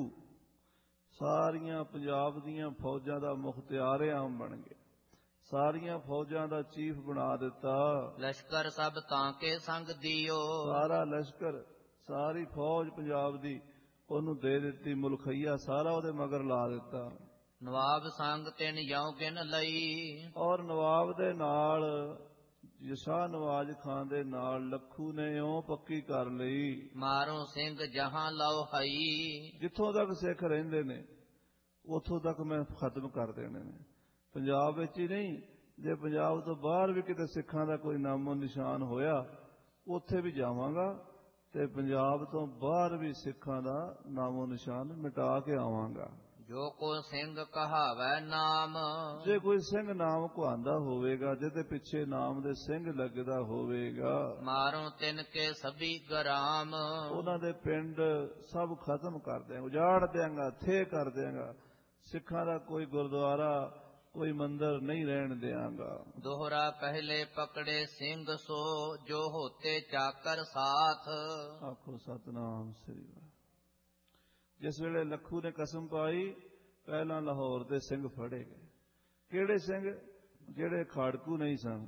ਸਾਰੀਆਂ ਪੰਜਾਬ ਦੀਆਂ ਫੌਜਾਂ ਦਾ ਮੁਖਤਿਆਰ ਆਮ ਬਣ ਗਿਆ, ਸਾਰੀਆਂ ਫੌਜਾਂ ਦਾ ਚੀਫ ਬਣਾ ਦਿੱਤਾ। ਲਸ਼ਕਰ ਸਭ ਤਾਂ ਕੇ ਸੰਗ ਦਿਓ। ਸਾਰਾ ਲਸ਼ਕਰ, ਸਾਰੀ ਫੌਜ ਪੰਜਾਬ ਦੀ ਉਹਨੂੰ ਦੇ ਦਿੱਤੀ, ਮੁਲਖਈਆ ਸਾਰਾ ਉਹਦੇ ਮਗਰ ਲਾ ਦਿੱਤਾ। ਨਵਾਬ ਸੰਗ ਤਿੰਨ ਯਉ ਗਿਨ ਲਈ। ਔਰ ਨਵਾਬ ਦੇ ਨਾਲ ਸ਼ਾਹ ਨਵਾਜ ਖਾਨ ਦੇ ਨਾਲ ਲੱਖੂ ਨੇ ਇਉਂ ਪੱਕੀ ਕਰ ਲਈ, ਮਾਰੋ ਸਿੰਘ ਜਹਾਂ ਲਓ ਹਈ। ਜਿੱਥੋਂ ਤੱਕ ਸਿੱਖ ਰਹਿੰਦੇ ਨੇ ਉੱਥੋਂ ਤੱਕ ਮੈਂ ਖਤਮ ਕਰ ਦੇਣੇ ਨੇ। ਪੰਜਾਬ ਵਿੱਚ ਹੀ ਨਹੀਂ, ਜੇ ਪੰਜਾਬ ਤੋਂ ਬਾਹਰ ਵੀ ਕਿਤੇ ਸਿੱਖਾਂ ਦਾ ਕੋਈ ਨਾਮੋ ਨਿਸ਼ਾਨ ਹੋਇਆ ਉੱਥੇ ਵੀ ਜਾਵਾਂਗਾ ਤੇ ਪੰਜਾਬ ਤੋਂ ਬਾਹਰ ਵੀ ਸਿੱਖਾਂ ਦਾ ਨਾਮੋ ਨਿਸ਼ਾਨ ਮਿਟਾ ਕੇ ਆਵਾਂਗਾ। ਜੋ ਕੋ ਸਿੰਘ ਕਹਾਵੈ ਨਾਮ। ਜੇ ਕੋਈ ਸਿੰਘ ਨਾਮ ਕਹਾਂਦਾ ਹੋਵੇਗਾ, ਜਿਹਦੇ ਪਿੱਛੇ ਨਾਮ ਦੇ ਸਿੰਘ ਲੱਗਦਾ ਹੋਵੇਗਾ, ਮਾਰੋ ਤਿੰਨ ਕੇ ਸਭੀ ਗ੍ਰਾਮ। ਉਹਨਾਂ ਦੇ ਪਿੰਡ ਸਭ ਖਤਮ ਕਰ ਦਿਆਂਗਾ, ਉਜਾੜ ਦਿਆਂਗਾ, ਥੇ ਕਰ ਦਿਆਂਗਾ। ਸਿੱਖਾਂ ਦਾ ਕੋਈ ਗੁਰਦੁਆਰਾ ਕੋਈ ਮੰਦਰ ਨਹੀਂ ਰਹਿਣ ਦਿਆਂਗਾ। ਦੋਹਰਾ ਪਹਿਲੇ ਪਕੜੇ ਸਿੰਘ ਸੋ, ਜੋ ਹੋਤੇ ਚਾਕਰ ਸਾਥ। ਆਖੋ ਸਤਨਾਮ ਸ੍ਰੀ ਵਾਹਿਗੁਰੂ। ਜਿਸ ਵੇਲੇ ਲੱਖੂ ਨੇ ਕਸਮ ਪਾਈ ਪਹਿਲਾਂ ਲਾਹੌਰ ਦੇ ਸਿੰਘ ਫੜੇ ਗਏ, ਕਿਹੜੇ ਸਿੰਘ? ਜਿਹੜੇ ਖਾੜਕੂ ਨਹੀਂ ਸਨ,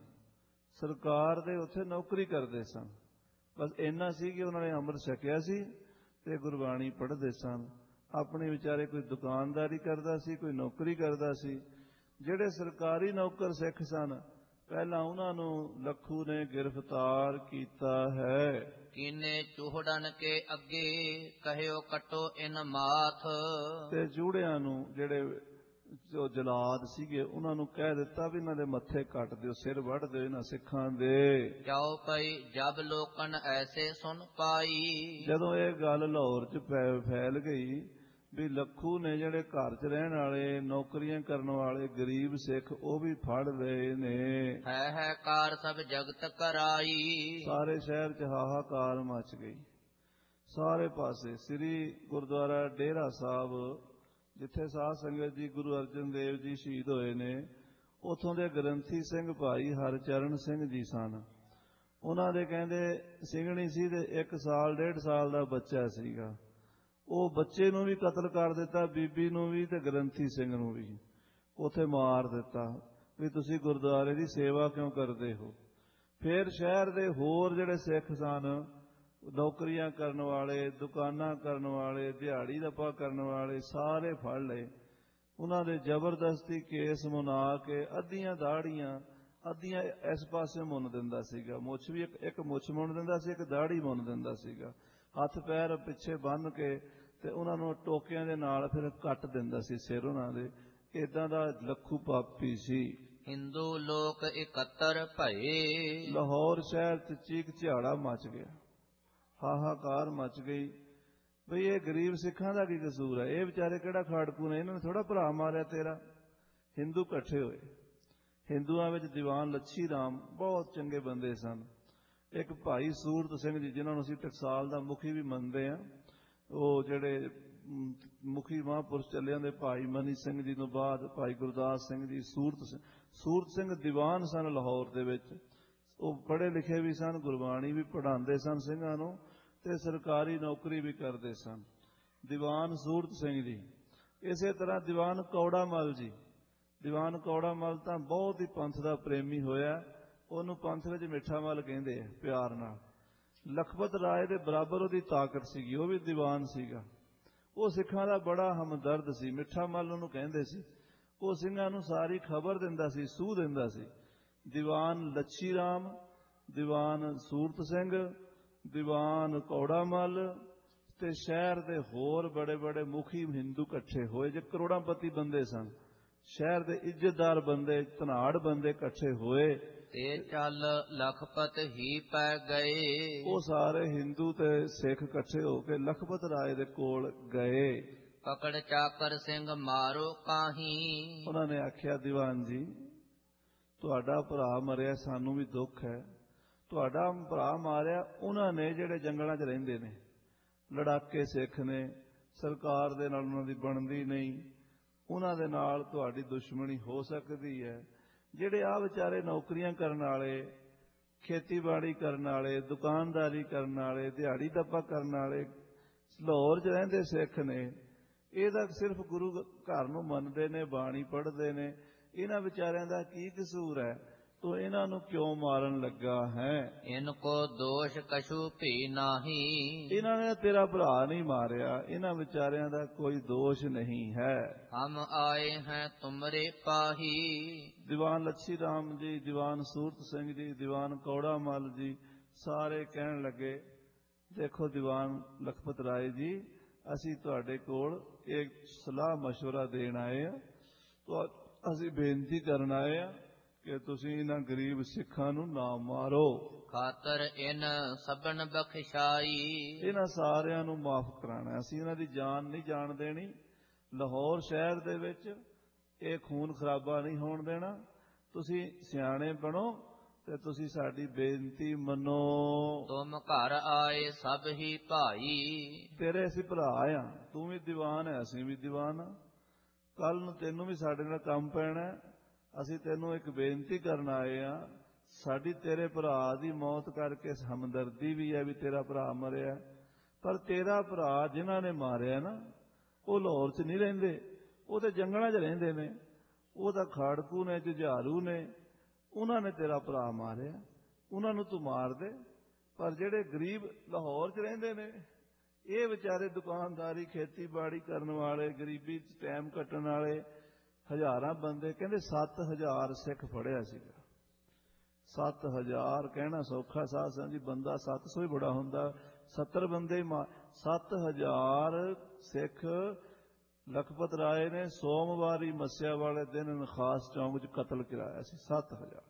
ਸਰਕਾਰ ਦੇ ਉੱਥੇ ਨੌਕਰੀ ਕਰਦੇ ਸਨ। ਬਸ ਇੰਨਾ ਸੀ ਕਿ ਉਹਨਾਂ ਨੇ ਅੰਮ੍ਰਿਤ ਛਕਿਆ ਸੀ ਤੇ ਗੁਰਬਾਣੀ ਪੜ੍ਹਦੇ ਸਨ। ਆਪਣੇ ਵਿਚਾਰੇ ਕੋਈ ਦੁਕਾਨਦਾਰੀ ਕਰਦਾ ਸੀ, ਕੋਈ ਨੌਕਰੀ ਕਰਦਾ ਸੀ। ਜਿਹੜੇ ਸਰਕਾਰੀ ਨੌਕਰ ਸਿੱਖ ਸਨ, ਪਹਿਲਾਂ ਉਹਨਾਂ ਨੂੰ ਲੱਖੂ ਨੇ ਗ੍ਰਿਫਤਾਰ ਕੀਤਾ ਹੈ। ਕੀਨੇ ਚੂਹੜਨ ਕੇ ਅੱਗੇ ਕਹਿਓ ਕਟੋ ਇਨ ਮਾਥ। ਤੇ ਜੂੜਿਆਂ ਨੂੰ, ਜਿਹੜੇ ਜੋ ਜਲਾਦ ਸੀਗੇ, ਉਹਨਾਂ ਨੂੰ ਕਹਿ ਦਿੱਤਾ ਵੀ ਇਹਨਾਂ ਦੇ ਮੱਥੇ ਕੱਟ ਦਿਓ, ਸਿਰ ਵੱਢ ਦਿਓ ਇਹਨਾਂ ਸਿੱਖਾਂ ਦੇ। ਚਾਉ ਪਈ ਜਬ ਲੋਕਨ ਐਸੇ ਸੁਣ ਪਾਈ। ਜਦੋਂ ਇਹ ਗੱਲ ਲਾਹੌਰ 'ਚ ਫੈਲ ਗਈ ਵੀ ਲੱਖੂ ਨੇ ਜਿਹੜੇ ਘਰ 'ਚ ਰਹਿਣ ਵਾਲੇ, ਨੌਕਰੀਆਂ ਕਰਨ ਵਾਲੇ ਗਰੀਬ ਸਿੱਖ, ਉਹ ਵੀ ਫੜ ਲਏ ਨੇ। ਹੈ ਹੈ ਕਾਰ ਸਭ ਜਗਤ ਕਰਾਈ। ਸਾਰੇ ਸ਼ਹਿਰ 'ਚ ਹਾਹਾਕਾਰ ਮਚ ਗਈ। ਸਾਰੇ ਪਾਸੇ ਸ੍ਰੀ ਗੁਰਦੁਆਰਾ ਡੇਰਾ ਸਾਹਿਬ, ਜਿੱਥੇ ਸਾਧ ਸੰਗਤ ਜੀ ਗੁਰੂ ਅਰਜਨ ਦੇਵ ਜੀ ਸ਼ਹੀਦ ਹੋਏ ਨੇ, ਉੱਥੋਂ ਦੇ ਗ੍ਰੰਥੀ ਸਿੰਘ ਭਾਈ ਹਰਚਰਨ ਸਿੰਘ ਜੀ ਸਨ। ਉਹਨਾਂ ਦੇ ਕਹਿੰਦੇ ਸਿੰਘਣੀ ਸੀ ਤੇ ਇੱਕ ਸਾਲ ਡੇਢ ਸਾਲ ਦਾ ਬੱਚਾ ਸੀਗਾ। ਉਹ ਬੱਚੇ ਨੂੰ ਵੀ ਕਤਲ ਕਰ ਦਿੱਤਾ, ਬੀਬੀ ਨੂੰ ਵੀ ਤੇ ਗ੍ਰੰਥੀ ਸਿੰਘ ਨੂੰ ਵੀ ਉੱਥੇ ਮਾਰ ਦਿੱਤਾ ਵੀ ਤੁਸੀਂ ਗੁਰਦੁਆਰੇ ਦੀ ਸੇਵਾ ਕਿਉਂ ਕਰਦੇ ਹੋ। ਫਿਰ ਸ਼ਹਿਰ ਦੇ ਹੋਰ ਜਿਹੜੇ ਸਿੱਖ ਸਨ, ਨੌਕਰੀਆਂ ਕਰਨ ਵਾਲੇ, ਦੁਕਾਨਾਂ ਕਰਨ ਵਾਲੇ, ਦਿਹਾੜੀ ਦੱਪਾ ਕਰਨ ਵਾਲੇ, ਸਾਰੇ ਫੜ ਲਏ। ਉਹਨਾਂ ਦੇ ਜ਼ਬਰਦਸਤੀ ਕੇਸ ਮੁਨਾ ਕੇ ਅੱਧੀਆਂ ਦਾੜੀਆਂ, ਅੱਧੀਆਂ ਇਸ ਪਾਸੇ ਮੁੰਨ ਦਿੰਦਾ ਸੀਗਾ। ਮੁੱਛ ਵੀ ਇੱਕ ਇੱਕ ਮੁੱਛ ਮੁੰਨ ਦਿੰਦਾ ਸੀ, ਇੱਕ ਦਾੜੀ ਮੁੰਨ ਦਿੰਦਾ ਸੀਗਾ। ਹੱਥ ਪੈਰ ਪਿੱਛੇ ਬੰਨ੍ਹ ਕੇ ਤੇ ਉਹਨਾਂ ਨੂੰ ਟੋਕਿਆਂ ਦੇ ਨਾਲ ਫਿਰ ਕੱਟ ਦਿੰਦਾ ਸੀ ਸਿਰ ਉਹਨਾਂ ਦੇ। ਏਦਾਂ ਦਾ ਲੱਖੂ ਪਾਪੀ ਸੀ। ਹਿੰਦੂ ਲੋਕ ਇਕੱਤਰ ਭਏ। ਲਾਹੌਰ ਸ਼ਹਿਰ 'ਚ ਚੀਕ ਝਾੜਾ ਮਚ ਗਿਆ, ਹਾਹਾਕਾਰ ਮਚ ਗਈ ਬਈ ਇਹ ਗਰੀਬ ਸਿੱਖਾਂ ਦਾ ਕੀ ਕਸੂਰ ਹੈ? ਇਹ ਵਿਚਾਰੇ ਕਿਹੜਾ ਖਾੜਕੂ ਨੇ? ਇਹਨਾਂ ਨੇ ਥੋੜਾ ਭਰਾ ਮਾਰਿਆ ਤੇਰਾ। ਹਿੰਦੂ ਇਕੱਠੇ ਹੋਏ। ਹਿੰਦੂਆਂ ਵਿੱਚ ਦੀਵਾਨ ਲੱਛੀ ਰਾਮ ਬਹੁਤ ਚੰਗੇ ਬੰਦੇ ਸਨ। ਇੱਕ ਭਾਈ ਸੂਰਤ ਸਿੰਘ ਜੀ, ਜਿਨ੍ਹਾਂ ਨੂੰ ਅਸੀਂ ਟਕਸਾਲ ਦਾ ਮੁਖੀ ਵੀ ਮੰਨਦੇ ਹਾਂ, ਉਹ ਜਿਹੜੇ ਮੁਖੀ ਮਹਾਂਪੁਰਸ਼ ਚੱਲੇ ਜਾਂਦੇ, ਭਾਈ ਮਨੀ ਸਿੰਘ ਜੀ ਤੋਂ ਬਾਅਦ ਭਾਈ ਗੁਰਦਾਸ ਸਿੰਘ ਜੀ, ਸੂਰਤ ਸਿੰਘ ਸੂਰਤ ਸਿੰਘ ਦੀਵਾਨ ਸਨ ਲਾਹੌਰ ਦੇ ਵਿੱਚ। ਉਹ ਪੜ੍ਹੇ ਲਿਖੇ ਵੀ ਸਨ, ਗੁਰਬਾਣੀ ਵੀ ਪੜ੍ਹਾਉਂਦੇ ਸਨ ਸਿੰਘਾਂ ਨੂੰ, ਤੇ ਸਰਕਾਰੀ ਨੌਕਰੀ ਵੀ ਕਰਦੇ ਸਨ। ਦੀਵਾਨ ਸੂਰਤ ਸਿੰਘ ਜੀ। ਇਸੇ ਤਰ੍ਹਾਂ ਦੀਵਾਨ ਕੌੜਾ ਮੱਲ ਜੀ। ਦੀਵਾਨ ਕੌੜਾ ਮੱਲ ਤਾਂ ਬਹੁਤ ਹੀ ਪੰਥ ਦਾ ਪ੍ਰੇਮੀ ਹੋਇਆ। ਉਹਨੂੰ ਪੰਥ ਵਿੱਚ ਮਿੱਠਾ ਮੱਲ ਕਹਿੰਦੇ ਆ ਪਿਆਰ ਨਾਲ। ਲਖਪਤ ਰਾਏ ਦੇ ਬਰਾਬਰ ਉਹਦੀ ਤਾਕਤ ਸੀਗੀ, ਉਹ ਵੀ ਦੀਵਾਨ ਸੀਗਾ। ਉਹ ਸਿੱਖਾਂ ਦਾ ਬੜਾ ਹਮਦਰਦ ਸੀ, ਮਿੱਠਾ ਮੱਲ ਉਹਨੂੰ ਕਹਿੰਦੇ ਸੀ। ਉਹ ਸਿੰਘਾਂ ਨੂੰ ਸਾਰੀ ਖਬਰ ਦਿੰਦਾ ਸੀ, ਸੂਹ ਦਿੰਦਾ ਸੀ। ਦੀਵਾਨ ਲੱਛੀ ਰਾਮ, ਦੀਵਾਨ ਸੂਰਤ ਸਿੰਘ, ਦੀਵਾਨ ਕੌੜਾ ਮੱਲ ਤੇ ਸ਼ਹਿਰ ਦੇ ਹੋਰ ਬੜੇ ਬੜੇ ਮੁਖੀ ਹਿੰਦੂ ਇਕੱਠੇ ਹੋਏ, ਜੇ ਕਰੋੜਾਂਪਤੀ ਬੰਦੇ ਸਨ। ਸ਼ਹਿਰ ਦੇ ਇੱਜ਼ਤਦਾਰ ਬੰਦੇ, ਧਨਾੜ ਬੰਦੇ ਇਕੱਠੇ ਹੋਏ ਤੇ ਚੱਲ ਲਖਪਤ ਹੀ ਪੈ ਗਏ। ਉਹ ਸਾਰੇ ਹਿੰਦੂ ਤੇ ਸਿੱਖ ਇਕੱਠੇ ਹੋ ਕੇ ਲਖਪਤ ਰਾਏ ਦੇ ਕੋਲ ਗਏ। ਪਕੜ ਚਾਕਰ ਸਿੰਘ ਮਾਰੋ ਕਾਹੀਂ। ਉਹਨਾਂ ਨੇ ਆਖਿਆ, ਦੀਵਾਨ ਜੀ ਤੁਹਾਡਾ ਭਰਾ ਮਰਿਆ, ਸਾਨੂੰ ਵੀ ਦੁੱਖ ਹੈ। ਤੁਹਾਡਾ ਭਰਾ ਮਾਰਿਆ ਉਹਨਾਂ ਨੇ ਜਿਹੜੇ ਜੰਗਲਾਂ 'ਚ ਰਹਿੰਦੇ ਨੇ, ਲੜਾਕੇ ਸਿੱਖ ਨੇ, ਸਰਕਾਰ ਦੇ ਨਾਲ ਉਹਨਾਂ ਦੀ ਬਣਦੀ ਨਹੀਂ, ਉਹਨਾਂ ਦੇ ਨਾਲ ਤੁਹਾਡੀ ਦੁਸ਼ਮਣੀ ਹੋ ਸਕਦੀ ਹੈ। ਜਿਹੜੇ ਆ ਵਿਚਾਰੇ ਨੌਕਰੀਆਂ ਕਰਨ ਵਾਲੇ, ਖੇਤੀਬਾੜੀ ਕਰਨ ਵਾਲੇ, ਦੁਕਾਨਦਾਰੀ ਕਰਨ ਵਾਲੇ, ਦਿਹਾੜੀ ਦੱਪਾ ਕਰਨ ਵਾਲੇ ਲਾਹੌਰ 'ਚ ਰਹਿੰਦੇ ਸਿੱਖ ਨੇ, ਇਹ ਤਾਂ ਸਿਰਫ ਗੁਰੂ ਘਰ ਨੂੰ ਮੰਨਦੇ ਨੇ, ਬਾਣੀ ਪੜ੍ਹਦੇ ਨੇ। ਇਹਨਾਂ ਵਿਚਾਰਿਆਂ ਦਾ ਕੀ ਕਸੂਰ ਹੈ? ਤੂੰ ਇਹਨਾਂ ਨੂੰ ਕਿਉਂ ਮਾਰਨ ਲੱਗਾ ਹੈ? ਇਨ ਕੋ ਦੋਸ਼ ਕਛੂ ਭੀ ਨਾਹੀ। ਇਹਨਾਂ ਨੇ ਤੇਰਾ ਭਰਾ ਨਹੀਂ ਮਾਰਿਆ, ਇਹਨਾਂ ਵਿਚਾਰਿਆਂ ਦਾ ਕੋਈ ਦੋਸ਼ ਨਹੀਂ ਹੈ। ਹਮ ਆਏ ਹੈ ਤੁਮਰੇ ਪਾਹੀ। ਦੀਵਾਨ ਲੱਛੀ ਰਾਮ ਜੀ, ਦੀਵਾਨ ਸੂਰਤ ਸਿੰਘ ਜੀ, ਦੀਵਾਨ ਕੌੜਾ ਮੱਲ ਜੀ ਸਾਰੇ ਕਹਿਣ ਲੱਗੇ, ਦੇਖੋ ਦੀਵਾਨ ਲਖਪਤ ਰਾਏ ਜੀ, ਅਸੀਂ ਤੁਹਾਡੇ ਕੋਲ ਇੱਕ ਸਲਾਹ ਮਸ਼ਵਰਾ ਦੇਣ ਆਏ ਆ, ਅਸੀਂ ਬੇਨਤੀ ਕਰਨ ਆਏ ਆ ਕਿ ਤੁਸੀਂ ਇਹਨਾਂ ਗਰੀਬ ਸਿੱਖਾਂ ਨੂੰ ਨਾ ਮਾਰੋ। ਖਾਤਰ ਇਨ ਸਭਨ ਬਖਸ਼ਾਈ। ਇਹਨਾਂ ਸਾਰਿਆਂ ਨੂੰ ਮਾਫ ਕਰਾਣਾ, ਅਸੀਂ ਇਹਨਾਂ ਦੀ ਜਾਨ ਨਹੀਂ ਜਾਣ ਦੇਣੀ। ਲਾਹੌਰ ਸ਼ਹਿਰ ਦੇ ਵਿੱਚ ਇਹ ਖੂਨ ਖਰਾਬਾ ਨਹੀਂ ਹੋਣ ਦੇਣਾ। ਤੁਸੀਂ ਸਿਆਣੇ ਬਣੋ ਤੇ ਤੁਸੀਂ ਸਾਡੀ ਬੇਨਤੀ ਮੰਨੋ। ਤੁਮ ਘਰ ਆਏ ਸਭ ਹੀ ਭਾਈ। ਤੇਰੇ ਅਸੀਂ ਭਰਾ ਆ, ਤੂੰ ਵੀ ਦੀਵਾਨ ਹੈ, ਅਸੀਂ ਵੀ ਦੀਵਾਨ ਆ। ਕੱਲ ਨੂੰ ਤੈਨੂੰ ਵੀ ਸਾਡੇ ਨਾਲ ਕੰਮ ਪੈਣਾ। ਅਸੀਂ ਤੈਨੂੰ ਇੱਕ ਬੇਨਤੀ ਕਰਨ ਆਏ ਆ, ਸਾਡੀ ਤੇਰੇ ਭਰਾ ਦੀ ਮੌਤ ਕਰਕੇ ਹਮਦਰਦੀ ਵੀ ਹੈ ਵੀ ਤੇਰਾ ਭਰਾ ਮਰਿਆ, ਪਰ ਤੇਰਾ ਭਰਾ ਜਿਨ੍ਹਾਂ ਨੇ ਮਾਰਿਆ ਨਾ, ਉਹ ਲਾਹੌਰ 'ਚ ਨਹੀਂ ਰਹਿੰਦੇ, ਉਹ ਤੇ ਜੰਗਲਾਂ 'ਚ ਰਹਿੰਦੇ ਨੇ। ਉਹਦਾ ਖਾੜਕੂ ਨੇ, ਜੁਝਾਰੂ ਨੇ, ਉਹਨਾਂ ਨੇ ਤੇਰਾ ਭਰਾ ਮਾਰਿਆ, ਉਹਨਾਂ ਨੂੰ ਤੂੰ ਮਾਰ ਦੇ। ਪਰ ਜਿਹੜੇ ਗਰੀਬ ਲਾਹੌਰ 'ਚ ਰਹਿੰਦੇ ਨੇ, ਇਹ ਵਿਚਾਰੇ ਦੁਕਾਨਦਾਰੀ, ਖੇਤੀਬਾੜੀ ਕਰਨ ਵਾਲੇ, ਗਰੀਬੀ 'ਚ ਟਾਈਮ ਕੱਟਣ ਵਾਲੇ ਹਜ਼ਾਰਾਂ ਬੰਦੇ, ਕਹਿੰਦੇ ਸੱਤ ਹਜ਼ਾਰ ਸਿੱਖ ਫੜਿਆ ਸੀਗਾ। ਸੱਤ ਹਜ਼ਾਰ ਕਹਿਣਾ ਸੌਖਾ ਸਾਧ ਸੰਗਤ ਜੀ, ਬੰਦਾ ਸੱਤ ਸੌ ਹੀ ਬੜਾ ਹੁੰਦਾ। ਸੱਤਰ ਬੰਦੇ ਮਾ ਸੱਤ ਹਜ਼ਾਰ ਸਿੱਖ ਲਖਪਤ ਰਾਏ ਨੇ ਸੋਮਵਾਰੀ ਮੱਸਿਆ ਵਾਲੇ ਦਿਨ ਖਾਸ ਚੌਂਕ 'ਚ ਕਤਲ ਕਰਾਇਆ ਸੀ। ਸੱਤ ਹਜ਼ਾਰ।